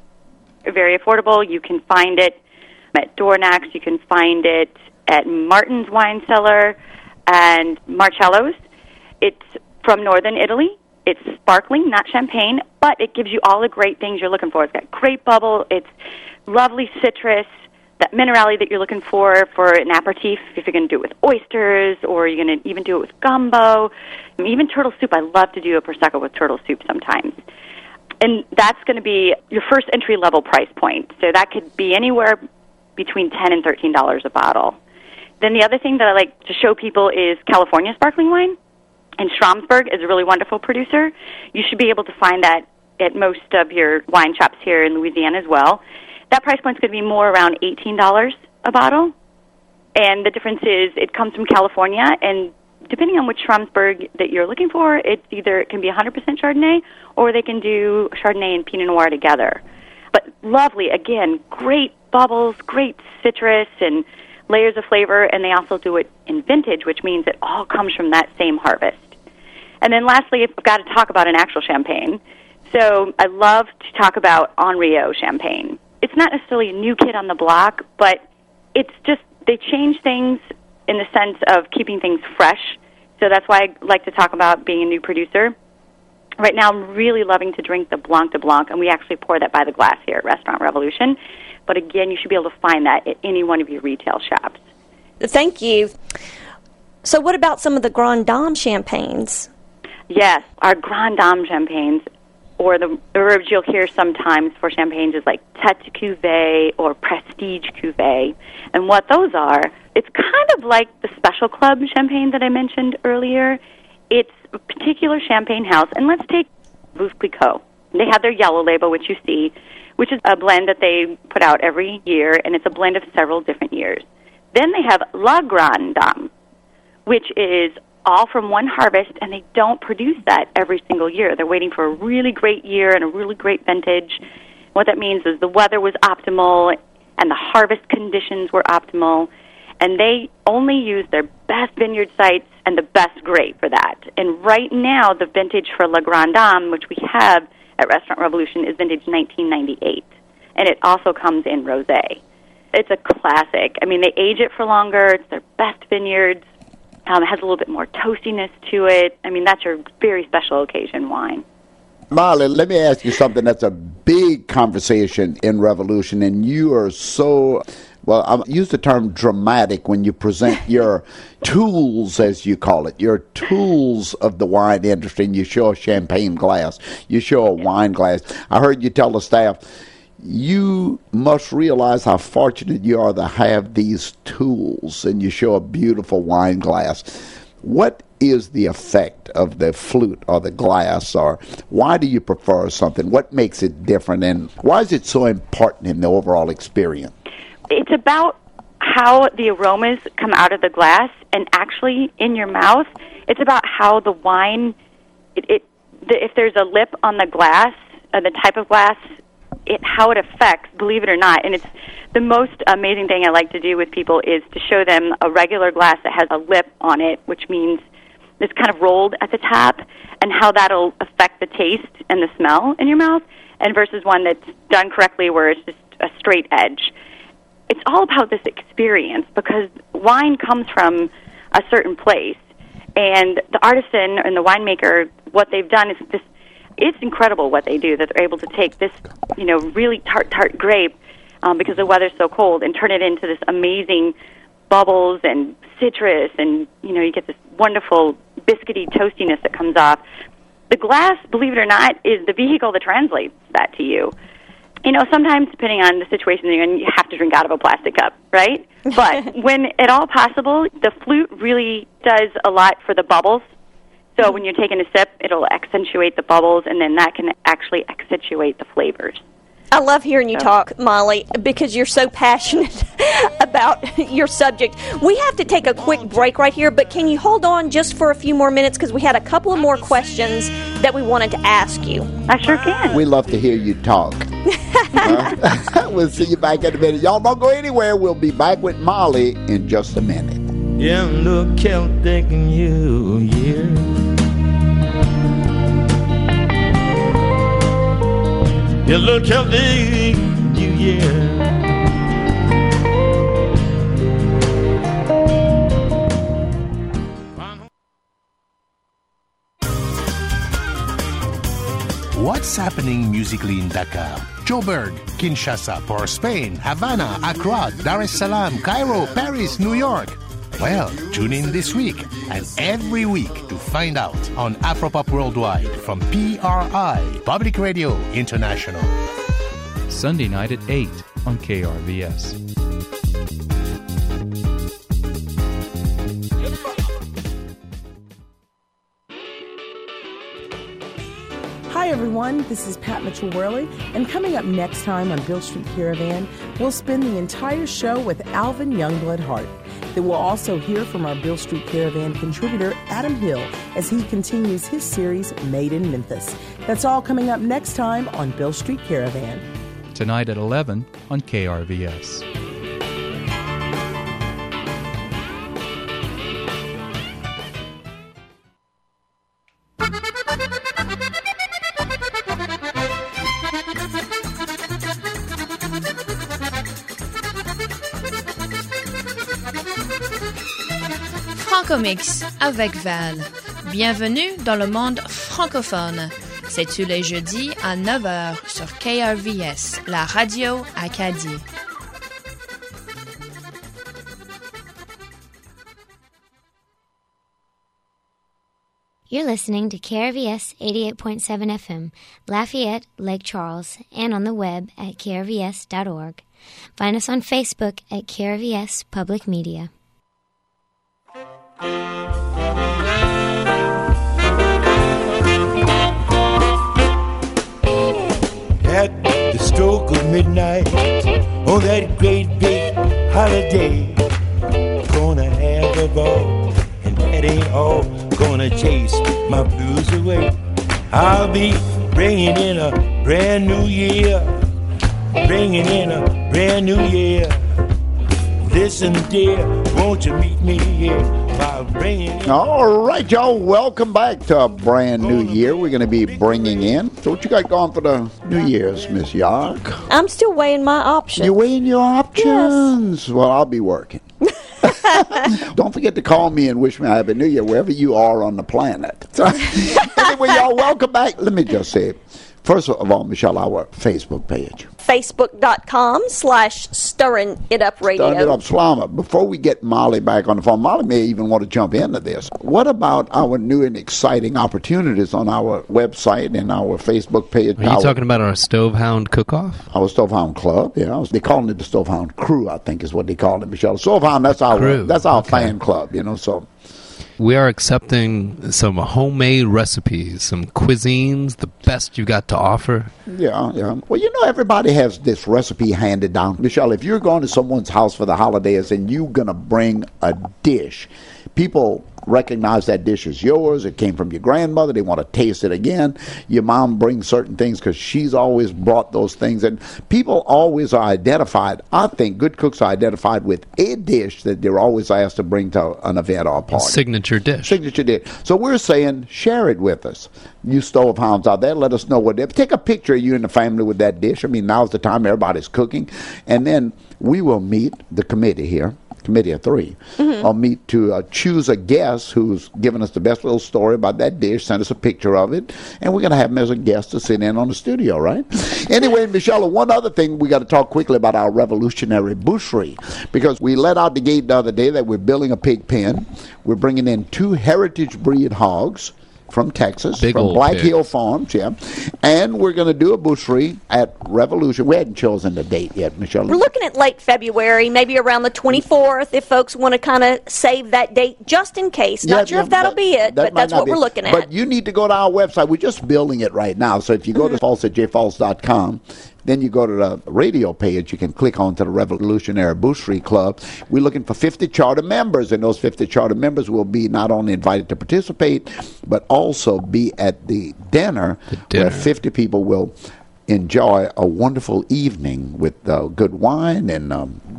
Very affordable. You can find it at Dornax. You can find it at Martin's Wine Cellar and Marcello's. It's from northern Italy. It's sparkling, not champagne, but it gives you all the great things you're looking for. It's got great bubble. It's lovely citrus, that minerality that you're looking for for an aperitif, if you're going to do it with oysters, or you're going to even do it with gumbo, and even turtle soup. I love to do a Prosecco with turtle soup sometimes. And that's going to be your first entry-level price point. So that could be anywhere between ten dollars and thirteen dollars a bottle. Then the other thing that I like to show people is California sparkling wine. And Schramsberg is a really wonderful producer. You should be able to find that at most of your wine shops here in Louisiana as well. That price point is going to be more around eighteen dollars a bottle. And the difference is it comes from California, and depending on which Schramsberg that you're looking for, it's either it can be one hundred percent Chardonnay, or they can do Chardonnay and Pinot Noir together. But lovely, again, great bubbles, great citrus, and layers of flavor, and they also do it in vintage, which means it all comes from that same harvest. And then lastly, I've got to talk about an actual champagne. So I love to talk about Henriot champagne. It's not necessarily a new kid on the block, but it's just, they change things in the sense of keeping things fresh. So that's why I like to talk about being a new producer. Right now, I'm really loving to drink the Blanc de Blanc, and we actually pour that by the glass here at Restaurant Revolution. But again, you should be able to find that at any one of your retail shops. Thank you. So what about some of the Grand Dame champagnes? Yes, our Grand Dame champagnes, or the herbs you'll hear sometimes for champagnes is like Tête Cuvée or Prestige Cuvée. And what those are, it's kind of like the Special Club champagne that I mentioned earlier. It's a particular champagne house. And let's take Veuve Clicquot. They have their yellow label, which you see, which is a blend that they put out every year, and it's a blend of several different years. Then they have La Grande Dame, which is all from one harvest, and they don't produce that every single year. They're waiting for a really great year and a really great vintage. What that means is the weather was optimal and the harvest conditions were optimal, and they only use their best vineyard sites and the best grape for that. And right now, the vintage for La Grande Dame, which we have at Restaurant Revolution, is vintage nineteen ninety-eight, and it also comes in rosé. It's a classic. I mean, they age it for longer. It's their best vineyards. Um, it has a little bit more toastiness to it. I mean, that's your very special occasion wine. Molly, let me ask you something that's a big conversation in Revolution, and you are so, well, I use the term dramatic when you present your tools, as you call it, your tools of the wine industry, and you show a champagne glass, you show a wine glass. I heard you tell the staff, you must realize how fortunate you are to have these tools, and you show a beautiful wine glass. What is the effect of the flute or the glass, or why do you prefer something? What makes it different, and why is it so important in the overall experience? It's about how the aromas come out of the glass, and actually in your mouth, it's about how the wine, it, it the, if there's a lip on the glass, uh, the type of glass, it how it affects, believe it or not. And it's the most amazing thing I like to do with people is to show them a regular glass that has a lip on it, which means it's kind of rolled at the top, and how that'll affect the taste and the smell in your mouth, and versus one that's done correctly where it's just a straight edge. It's all about this experience, because wine comes from a certain place, and the artisan and the winemaker, what they've done is this. It's incredible what they do, that they're able to take this, you know, really tart, tart grape, um, because the weather's so cold, and turn it into this amazing bubbles and citrus, and, you know, you get this wonderful biscuity toastiness that comes off. The glass, believe it or not, is the vehicle that translates that to you. You know, sometimes, depending on the situation you're in, you have to drink out of a plastic cup, right? But when at all possible, the flute really does a lot for the bubbles. So when you're taking a sip, it'll accentuate the bubbles, and then that can actually accentuate the flavors. I love hearing you talk, Molly, because you're so passionate about your subject. We have to take a quick break right here, but can you hold on just for a few more minutes, because we had a couple of more questions that we wanted to ask you. I sure can. We love to hear you talk. uh, we'll see you back in a minute. Y'all don't go anywhere. We'll be back with Molly in just a minute. Yeah, look Celtic New Year. Yeah, look Celtic New Year. What's happening musically in Dakar, Joburg, Kinshasa, Port Spain, Havana, Accra, Dar es Salaam, Cairo, Paris, New York? Well, tune in this week and every week to find out on Afropop Worldwide from P R I, Public Radio International. Sunday night at eight on K R V S. Hi everyone, this is Pat Mitchell-Worley, and coming up next time on Beale Street Caravan, we'll spend the entire show with Alvin Youngblood Hart. Then we'll also hear from our Beale Street Caravan contributor, Adam Hill, as he continues his series, Made in Memphis. That's all coming up next time on Beale Street Caravan. Tonight at eleven on K R V S. Francomix avec Val. Bienvenue dans le monde francophone. C'est tous les jeudis à neuf heures sur K R V S, la radio Acadie. You're listening to K R V S eighty-eight point seven F M, Lafayette, Lake Charles, and on the web at K R V S dot org. Find us on Facebook at K R V S Public Media. At the stroke of midnight, on that great big holiday, gonna have a ball, and that ain't all. Gonna chase my blues away. I'll be bringing in a brand new year, bringing in a brand new year. Listen, dear, won't you meet me here while bringing in... All right, y'all, welcome back to a brand new year. We're going to be bringing in. So what you got going for the New Year's, Miss Yark? I'm still weighing my options. You're weighing your options? Yes. Well, I'll be working. Don't forget to call me and wish me a happy new year wherever you are on the planet. So, anyway, y'all, welcome back. Let me just say, first of all, Michelle, our Facebook page. Facebook.com slash Stirring It Up Radio. Stirring It Up Slama. Before we get Molly back on the phone, Molly may even want to jump into this. What about our new and exciting opportunities on our website and our Facebook page? Are you our, talking about our Stovehound Cook-Off? Our Stovehound Club, yeah. They call it the Stovehound Crew, I think is what they call it, Michelle. Stovehound, that's our, Crew. that's our okay. fan club, you know, so... We are accepting some homemade recipes, some cuisines, the best you got to offer. Yeah, yeah. Well, you know, everybody has this recipe handed down. Michelle, if you're going to someone's house for the holidays and you're going to bring a dish, people recognize that dish as yours. It came from your grandmother. They want to taste it again. Your mom brings certain things because she's always brought those things. And people always are identified. I think good cooks are identified with a dish that they're always asked to bring to an event or a party. Signature dish. Signature dish. So we're saying share it with us. You Stovehounds out there, let us know what they take a picture of you and the family with that dish. I mean, now's the time everybody's cooking. And then we will meet the committee here. Committee of three. Mm-hmm. I'll meet to uh, choose a guest who's given us the best little story about that dish, send us a picture of it, and we're going to have him as a guest to sit in on the studio, right? Anyway, Michelle, one other thing we got to talk quickly about our revolutionary butchery, because we let out the gate the other day that we're building a pig pen. We're bringing in two heritage breed hogs from Texas, Big from Black pig. Hill Farms, yeah. And we're going to do a butchery at Revolution. We hadn't chosen the date yet, Michelle. We're looking at late February, maybe around the twenty-fourth, if folks want to kind of save that date just in case. Not Yeah, sure yeah, if that'll that- be it, that but might that's not what be. we're looking at. But you need to go to our website. We're just building it right now. So if you go to falls at j falls dot com, then you go to the radio page. You can click on to the Revolutionary Butchery Club. We're looking for fifty charter members, and those fifty charter members will be not only invited to participate, but also be at the dinner, dinner. where fifty people will enjoy a wonderful evening with uh, good wine and um,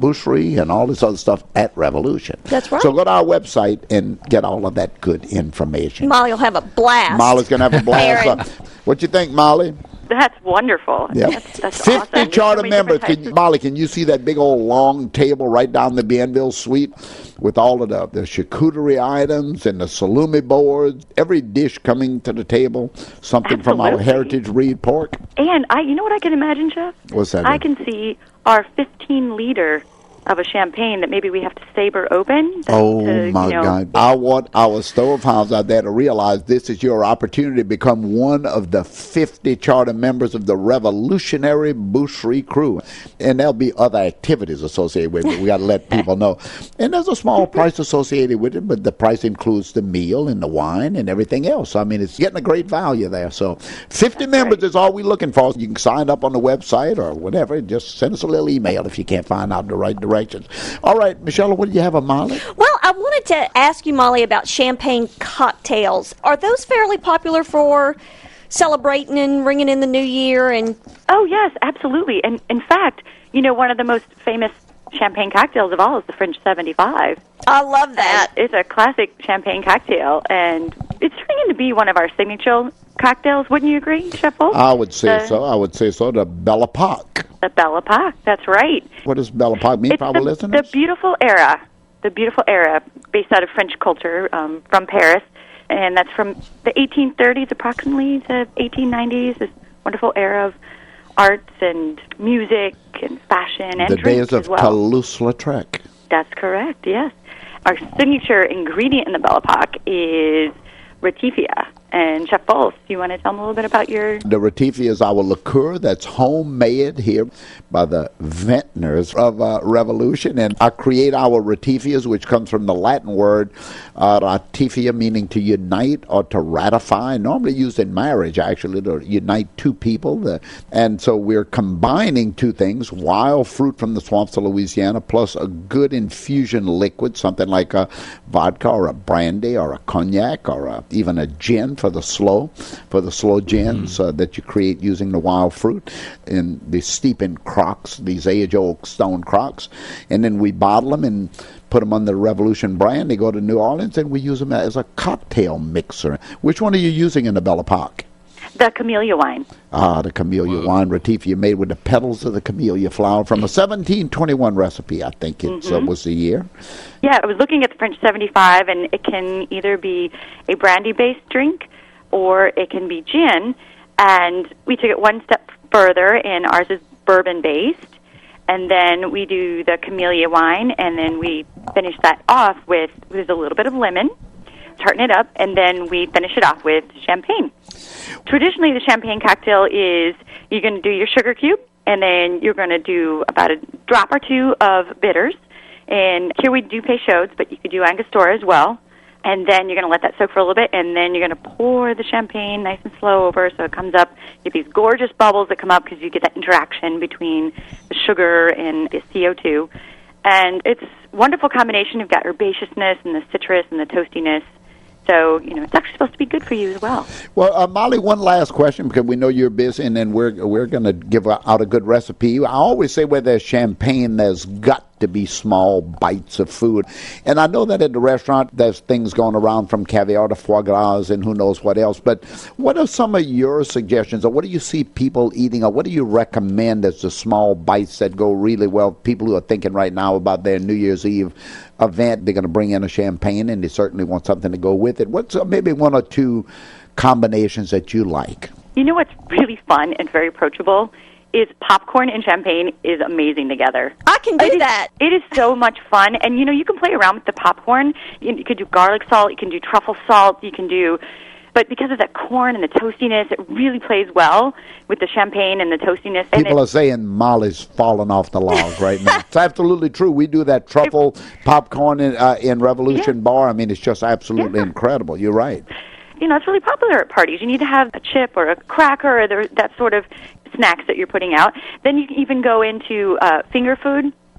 boucherie and all this other stuff at Revolution. That's right. So go to our website and get all of that good information. Molly will have a blast. Molly's going to have a blast. What you think, Molly? That's wonderful. Yep. That's, that's fifty awesome. charter So many members. different Can, types Molly, can you see that big old long table right down the Bienville suite with all of the, the charcuterie items and the salumi boards, every dish coming to the table, something from our Absolutely. heritage reed pork? And I, you know what I can imagine, Chef? What's that? I can see our fifteen liter of a champagne that maybe we have to saber open. that- Oh, to, my you know, God. I want our stovehouse out there to realize this is your opportunity to become one of the fifty charter members of the Revolutionary Boucherie Crew. And there'll be other activities associated with it. We got to let people know. And there's a small price associated with it, but the price includes the meal and the wine and everything else. I mean, it's getting a great value there. So fifty members is all we're looking for. You can sign up on the website or whatever. Just send us a little email if you can't find out the right directions. All right, Michelle, what do you have on Molly? Well, I wanted to ask you, Molly, about champagne cocktails. Are those fairly popular for celebrating and ringing in the new year? And Oh, yes, absolutely. And in fact, you know, one of the most famous champagne cocktails of all is the French seventy-five. I love that. And it's a classic champagne cocktail, and it's turning to be one of our signature cocktails. Wouldn't you agree, Chef Wolf? I would say The- so. I would say so. The Belle Epoque. The Belle Epoque, that's right. What does Belle Epoque mean It's for our the, listeners? the beautiful era, the beautiful era based out of French culture um, from Paris, and that's from the eighteen thirties approximately to eighteen nineties, this wonderful era of arts and music and fashion and the drinks days of as well. Toulouse-Lautrec. That's correct, yes. Our signature ingredient in the Belle Epoque is Retifia. And Chef Bowles, do you want to tell them a little bit about your... The Retifia is our liqueur that's homemade here by the vintners of uh, Revolution. And I create our Retifias, which comes from the Latin word uh, ratifia, meaning to unite or to ratify. Normally used in marriage, actually, to unite two people. The, and so we're combining two things, wild fruit from the swamps of Louisiana, plus a good infusion liquid, something like a vodka or a brandy or a cognac or a, even a gin for the slow, for the slow gins mm. uh, that you create using the wild fruit, and they steep in crocks, these age-old stone crocks, and then we bottle them and put them on the Revolution brand. They go to New Orleans, and we use them as a cocktail mixer. Which one are you using in the Belle Epoque? The camellia wine. Ah, the camellia Whoa. wine Retifia made with the petals of the camellia flower from a seventeen twenty-one recipe, I think it mm-hmm. uh, was the year. Yeah, I was looking at the French seventy-five, and it can either be a brandy-based drink or it can be gin. And we took it one step further, and ours is bourbon-based. And then we do the camellia wine, and then we finish that off with, with a little bit of lemon, tarten it up, and then we finish it off with champagne. Traditionally, the champagne cocktail is you're going to do your sugar cube, and then you're going to do about a drop or two of bitters. And here we do Peychaud's, but you could do Angostura as well. And then you're going to let that soak for a little bit, and then you're going to pour the champagne nice and slow over so it comes up. You get these gorgeous bubbles that come up because you get that interaction between the sugar and the C O two. And it's a wonderful combination. You've got herbaceousness and the citrus and the toastiness. So, you know, it's actually supposed to be good for you as well. Well, uh, Molly, one last question, because we know you're busy, and then we're we're going to give out a good recipe. I always say where there's champagne, there's got to be small bites of food. And I know that at the restaurant, there's things going around from caviar to foie gras and who knows what else. But what are some of your suggestions, or what do you see people eating, or what do you recommend as the small bites that go really well? People who are thinking right now about their New Year's Eve event, they're going to bring in a champagne, and they certainly want something to go with it. What's uh, maybe one or two combinations that you like? You know what's really fun and very approachable is popcorn and champagne is amazing together. I can do it that. Is, it is so much fun. And, you know, you can play around with the popcorn. You, you can do garlic salt. You can do truffle salt. You can do... But because of that corn and the toastiness, it really plays well with the champagne and the toastiness. And People it, are saying Molly's falling off the log right now. It's absolutely true. We do that truffle popcorn in, uh, in Revolution yeah. Bar. I mean, it's just absolutely yeah. incredible. You're right. You know, it's really popular at parties. You need to have a chip or a cracker or the, that sort of snacks that you're putting out. Then you can even go into uh, finger food.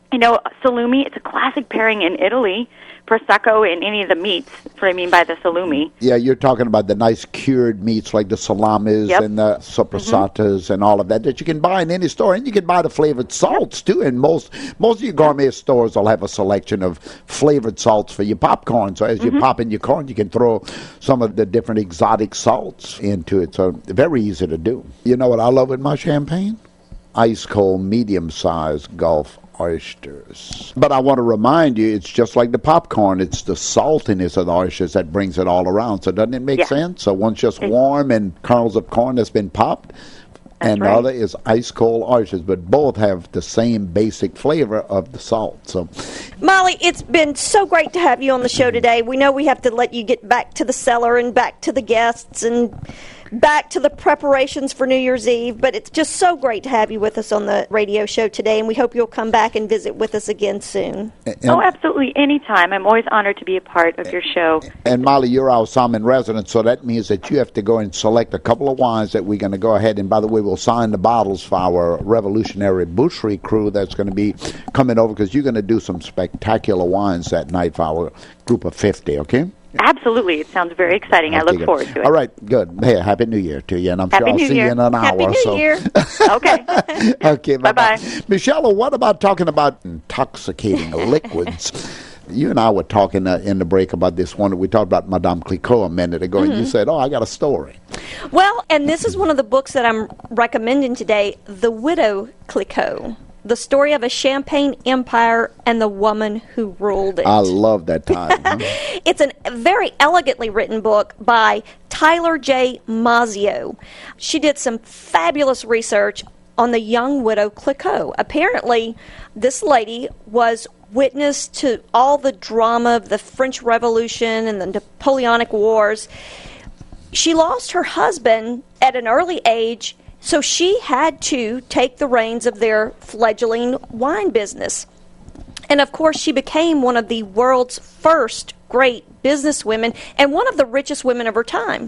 You know, salumi, it's a classic pairing in Italy. Prosecco and any of the meats. That's what I mean by the salumi. Yeah, you're talking about the nice cured meats like the salamis Yep. and the soprasatas mm-hmm. and all of that that you can buy in any store. And you can buy the flavored salts, too. And most most of your gourmet stores will have a selection of flavored salts for your popcorn. So as Mm-hmm. you pop in your corn, you can throw some of the different exotic salts into it. So very easy to do. You know what I love with my champagne? Ice cold, medium-sized Gulf oysters. But I want to remind you, it's just like the popcorn. It's the saltiness of the oysters that brings it all around. So doesn't it make Yeah. sense? So one's just warm and kernels of corn that's been popped, and right. the other is ice-cold oysters. But both have the same basic flavor of the salt. So, Molly, it's been so great to have you on the show today. We know we have to let you get back to the cellar and back to the guests and back to the preparations for New Year's Eve, but it's just so great to have you with us on the radio show today, and we hope you'll come back and visit with us again soon. and, Oh, absolutely. Anytime. I'm always honored to be a part of your show. and Molly, you're our Salmon resident, so that means that you have to go and select a couple of wines that we're going to go ahead and, by the way, we'll sign the bottles for our revolutionary butchery crew that's going to be coming over, because you're going to do some spectacular wines that night for our group of fifty, okay? Absolutely. It sounds very exciting. I Okay, look good. forward to it. All right, good. Hey, Happy New Year to you, and I'm Happy sure I'll New see Year. you in an Happy hour. New so. Year. Okay. Okay, bye-bye. Michelle, what about talking about intoxicating liquids? You and I were talking uh, in the break about this one. We talked about Madame Clicquot a minute ago, and you Mhm. said, oh, I got a story. Well, and this is one of the books that I'm recommending today, The Widow Clicquot, the story of a Champagne empire and the woman who ruled it. I love that title. huh? It's a very elegantly written book by Tyler J. Mazzio. She did some fabulous research on the young widow Clicquot. Apparently, this lady was witness to all the drama of the French Revolution and the Napoleonic Wars. She lost her husband at an early age, so she had to take the reins of their fledgling wine business. And of course, she became one of the world's first great businesswomen and one of the richest women of her time.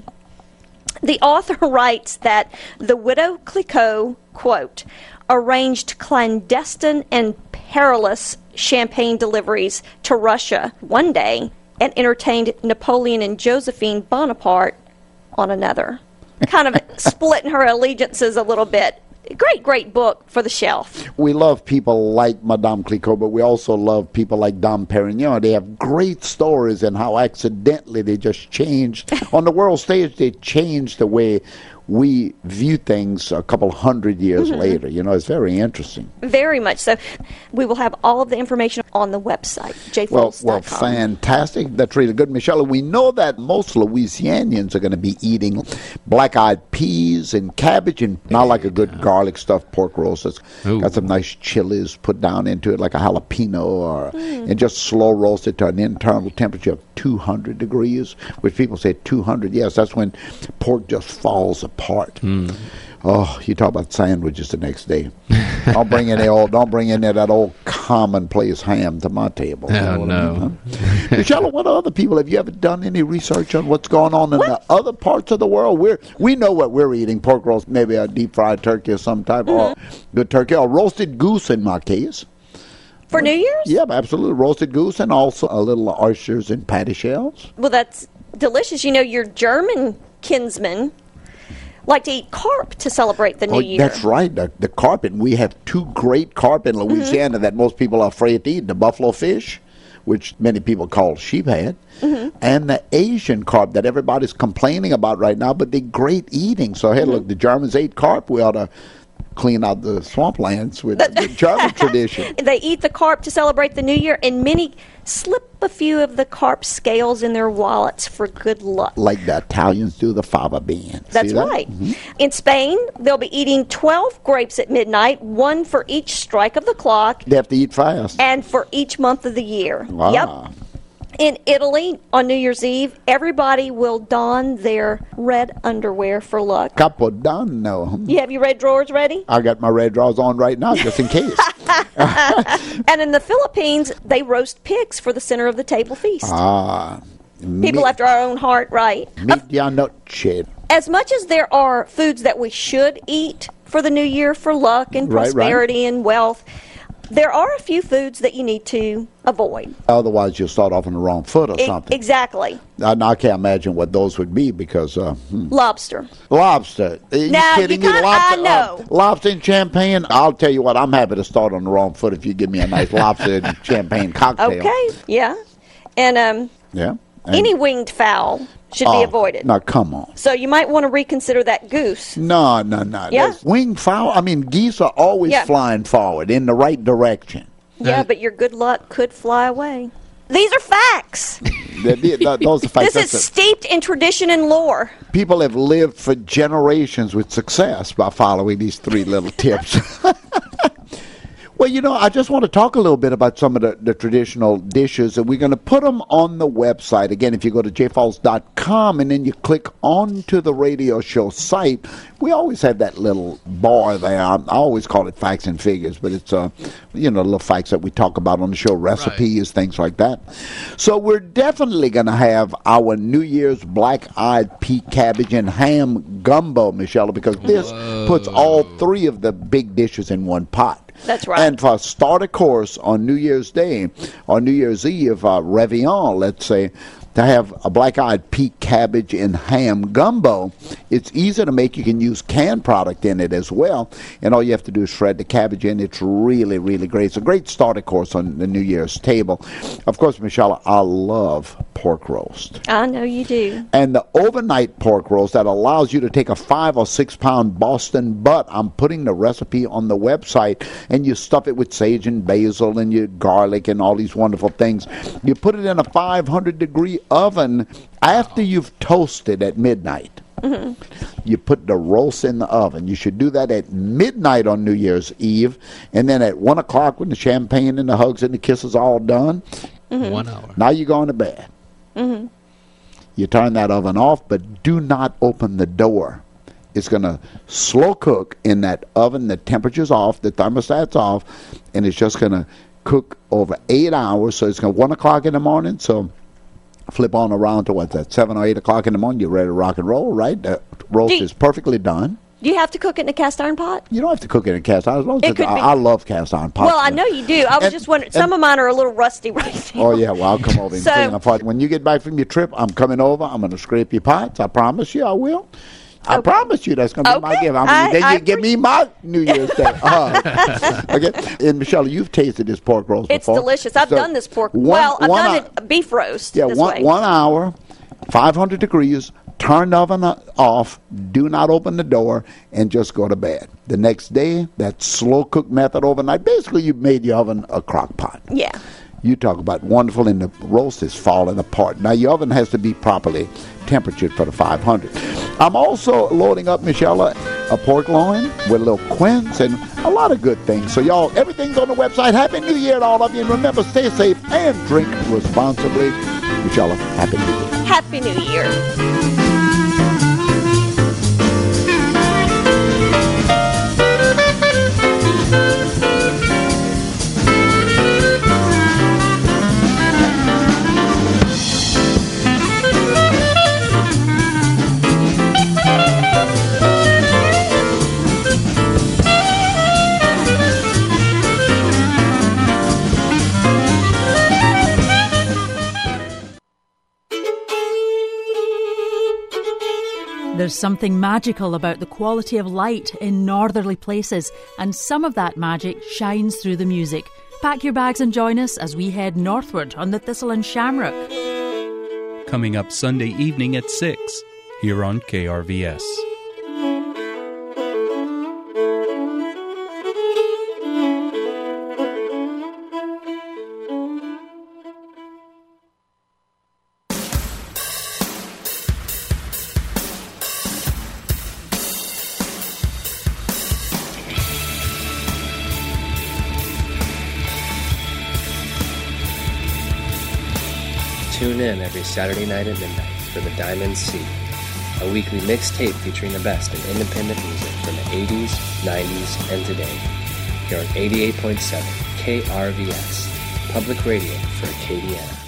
The author writes that the widow Clicquot, quote, arranged clandestine and perilous champagne deliveries to Russia one day and entertained Napoleon and Josephine Bonaparte on another. Kind of splitting her allegiances a little bit. Great, great book for the shelf. We love people like Madame Clicquot, but we also love people like Dom Perignon. They have great stories and how accidentally they just changed. On the world stage, they changed the way we view things a couple hundred years Mhm. later. You know, it's very interesting. Very much so. We will have all of the information on the website, j Well, folds well, dot com. fantastic. That's really good. Michelle, we know that most Louisianians are going to be eating black-eyed peas and cabbage, and not like a good garlic stuffed pork roast. It's got some nice chilies put down into it, like a jalapeno, or Mm. and just slow roast it to an internal temperature of two hundred degrees, which people say two hundred. Yes, that's when pork just falls apart. Oh, you talk about sandwiches the next day. Don't bring any old. Don't bring in that old commonplace ham to my table. You Oh, know what I no. mean, huh? Michelle, what other people have you ever done any research on what's going on in the other parts of the world? We're we know what we're eating: pork roast, maybe a deep fried turkey or some type, or good turkey, or roasted goose in my case. For New Year's? Yeah, absolutely, roasted goose, and also a little oysters and patty shells. Well, that's delicious. You know, your German kinsmen like to eat carp to celebrate the New Oh, Year. that's right. The, the carp, and we have two great carp in Louisiana that most people are afraid to eat: the buffalo fish, which many people call sheephead, Mhm. and the Asian carp that everybody's complaining about right now, but they're great eating. So, hey, look, the Germans ate carp. We ought to clean out the swamplands with the German tradition. They eat the carp to celebrate the New Year, and many slip a few of the carp scales in their wallets for good luck. Like the Italians do the fava bean. That's See that? right. Mhm. In Spain, they'll be eating twelve grapes at midnight, one for each strike of the clock, They have to eat fast. and for each month of the year. Wow. Yep. In Italy, on New Year's Eve, everybody will don their red underwear for luck. Capodanno. You have your red drawers ready? I got my red drawers on right now, just in case. And in the Philippines, they roast pigs for the center of the table feast. Ah. People me- after our own heart, right? medianoche. As much as there are foods that we should eat for the new year for luck and Right, right. prosperity and wealth, there are a few foods that you need to avoid. Otherwise, you'll start off on the wrong foot or E- something. Exactly. I, I can't imagine what those would be because... Uh, hmm. Lobster. Lobster. Are you Now, kidding you me? can't- Lobster, I know. Uh, lobster and champagne? I'll tell you what, I'm happy to start on the wrong foot if you give me a nice lobster and champagne cocktail. Okay, yeah. And um, Yeah. And- any winged fowl should Oh, be avoided. Now, come on. So you might want to reconsider that goose. No, no, no. Yeah. That's winged fowl, I mean, geese are always Yeah. flying forward in the right direction. Yeah, but your good luck could fly away. These are facts. Th- th- th- Those are facts. This is That's a- steeped in tradition and lore. people have lived for generations with success by following these three little tips. Well, you know, I just want to talk a little bit about some of the, the traditional dishes, and we're going to put them on the website. Again, if you go to j falls dot com and then you click onto the radio show site, we always have that little bar there. I, I always call it facts and figures, but it's, uh, you know, little facts that we talk about on the show, recipes, things like that. So we're definitely going to have our New Year's black-eyed pea cabbage and ham gumbo, Michelle, because this puts all three of the big dishes in one pot. That's right. And for a starter course on New Year's Day or New Year's Eve, uh, Réveillon, let's say, to have a black-eyed pea cabbage and ham gumbo, it's easy to make. You can use canned product in it as well, and all you have to do is shred the cabbage in. It's really, really great. It's a great starter course on the New Year's table. Of course, Michelle, I love pork roast. I know you do. And the overnight pork roast that allows you to take a five or six pound Boston butt. I'm putting the recipe on the website, and you stuff it with sage and basil and your garlic and all these wonderful things. You put it in a five hundred degree oven after you've toasted at midnight. Mm-hmm. You put the roast in the oven. You should do that at midnight on New Year's Eve, and then at one o'clock when the champagne and the hugs and the kisses are all done. Mm-hmm. One hour. Now you're going to bed. Mm-hmm. You turn that oven off, but do not open the door. It's going to slow cook in that oven. The temperature's off, the thermostat's off, and it's just going to cook over eight hours. So it's going to one o'clock in the morning. So flip on around to what's that, seven or eight o'clock in the morning. You're ready to rock and roll, right? The roast Do- is perfectly done. Do you have to cook it in a cast iron pot? You don't have to cook it in cast iron. As long as It it's, could I, be- I love cast iron pots. Well, I know you do. I was And- just wondering. and- Some of mine are a little rusty right now. Oh, yeah, well, I'll come over and So- clean them apart. When you get back from your trip, I'm coming over. I'm going to scrape your pots. I promise you I will. I promise you that's going to be my Okay. gift. I'm I- gonna, then I you give me my New Year's Day. Uh, okay. And, Michelle, you've tasted this pork roast It's before. delicious. I've So done this pork. one- well, I've one done hou- it beef roast Yeah, this one, way. one hour, five hundred degrees, turn the oven off, do not open the door, and just go to bed. The next day, that slow cook method overnight, basically you've made your oven a crock pot. Yeah. You talk about wonderful, and the roast is falling apart. Now, your oven has to be properly temperatured for the five hundred. I'm also loading up, Michelle, a, a pork loin with a little quince and a lot of good things. So, y'all, everything's on the website. Happy New Year to all of you. And remember, stay safe and drink responsibly. Michelle, Happy New Year. Happy New Year. There's something magical about the quality of light in northerly places, and some of that magic shines through the music. Pack your bags and join us as we head northward on the Thistle and Shamrock. Coming up Sunday evening at six, here on K R V S. Tune in every Saturday night at midnight for The Diamond Sea, a weekly mixtape featuring the best in independent music from the eighties, nineties, and today. Here on eighty-eight point seven K R V S, public radio for Acadiana.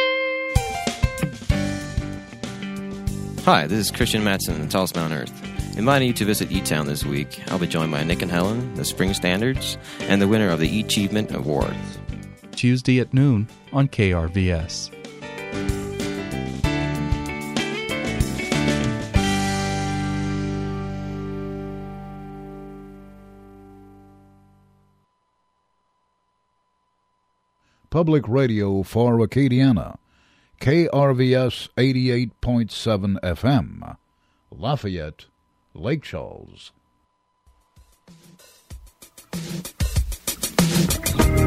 Hi, this is Christian Mattson, The Tallest Man on Earth. Inviting you to visit E-Town this week, I'll be joined by Nick and Helen, the Spring Standards, and the winner of the E-Achievement Award. Tuesday at noon on K R V S. Public Radio for Acadiana, K R V S eighty-eight point seven F M, Lafayette, Lake Charles.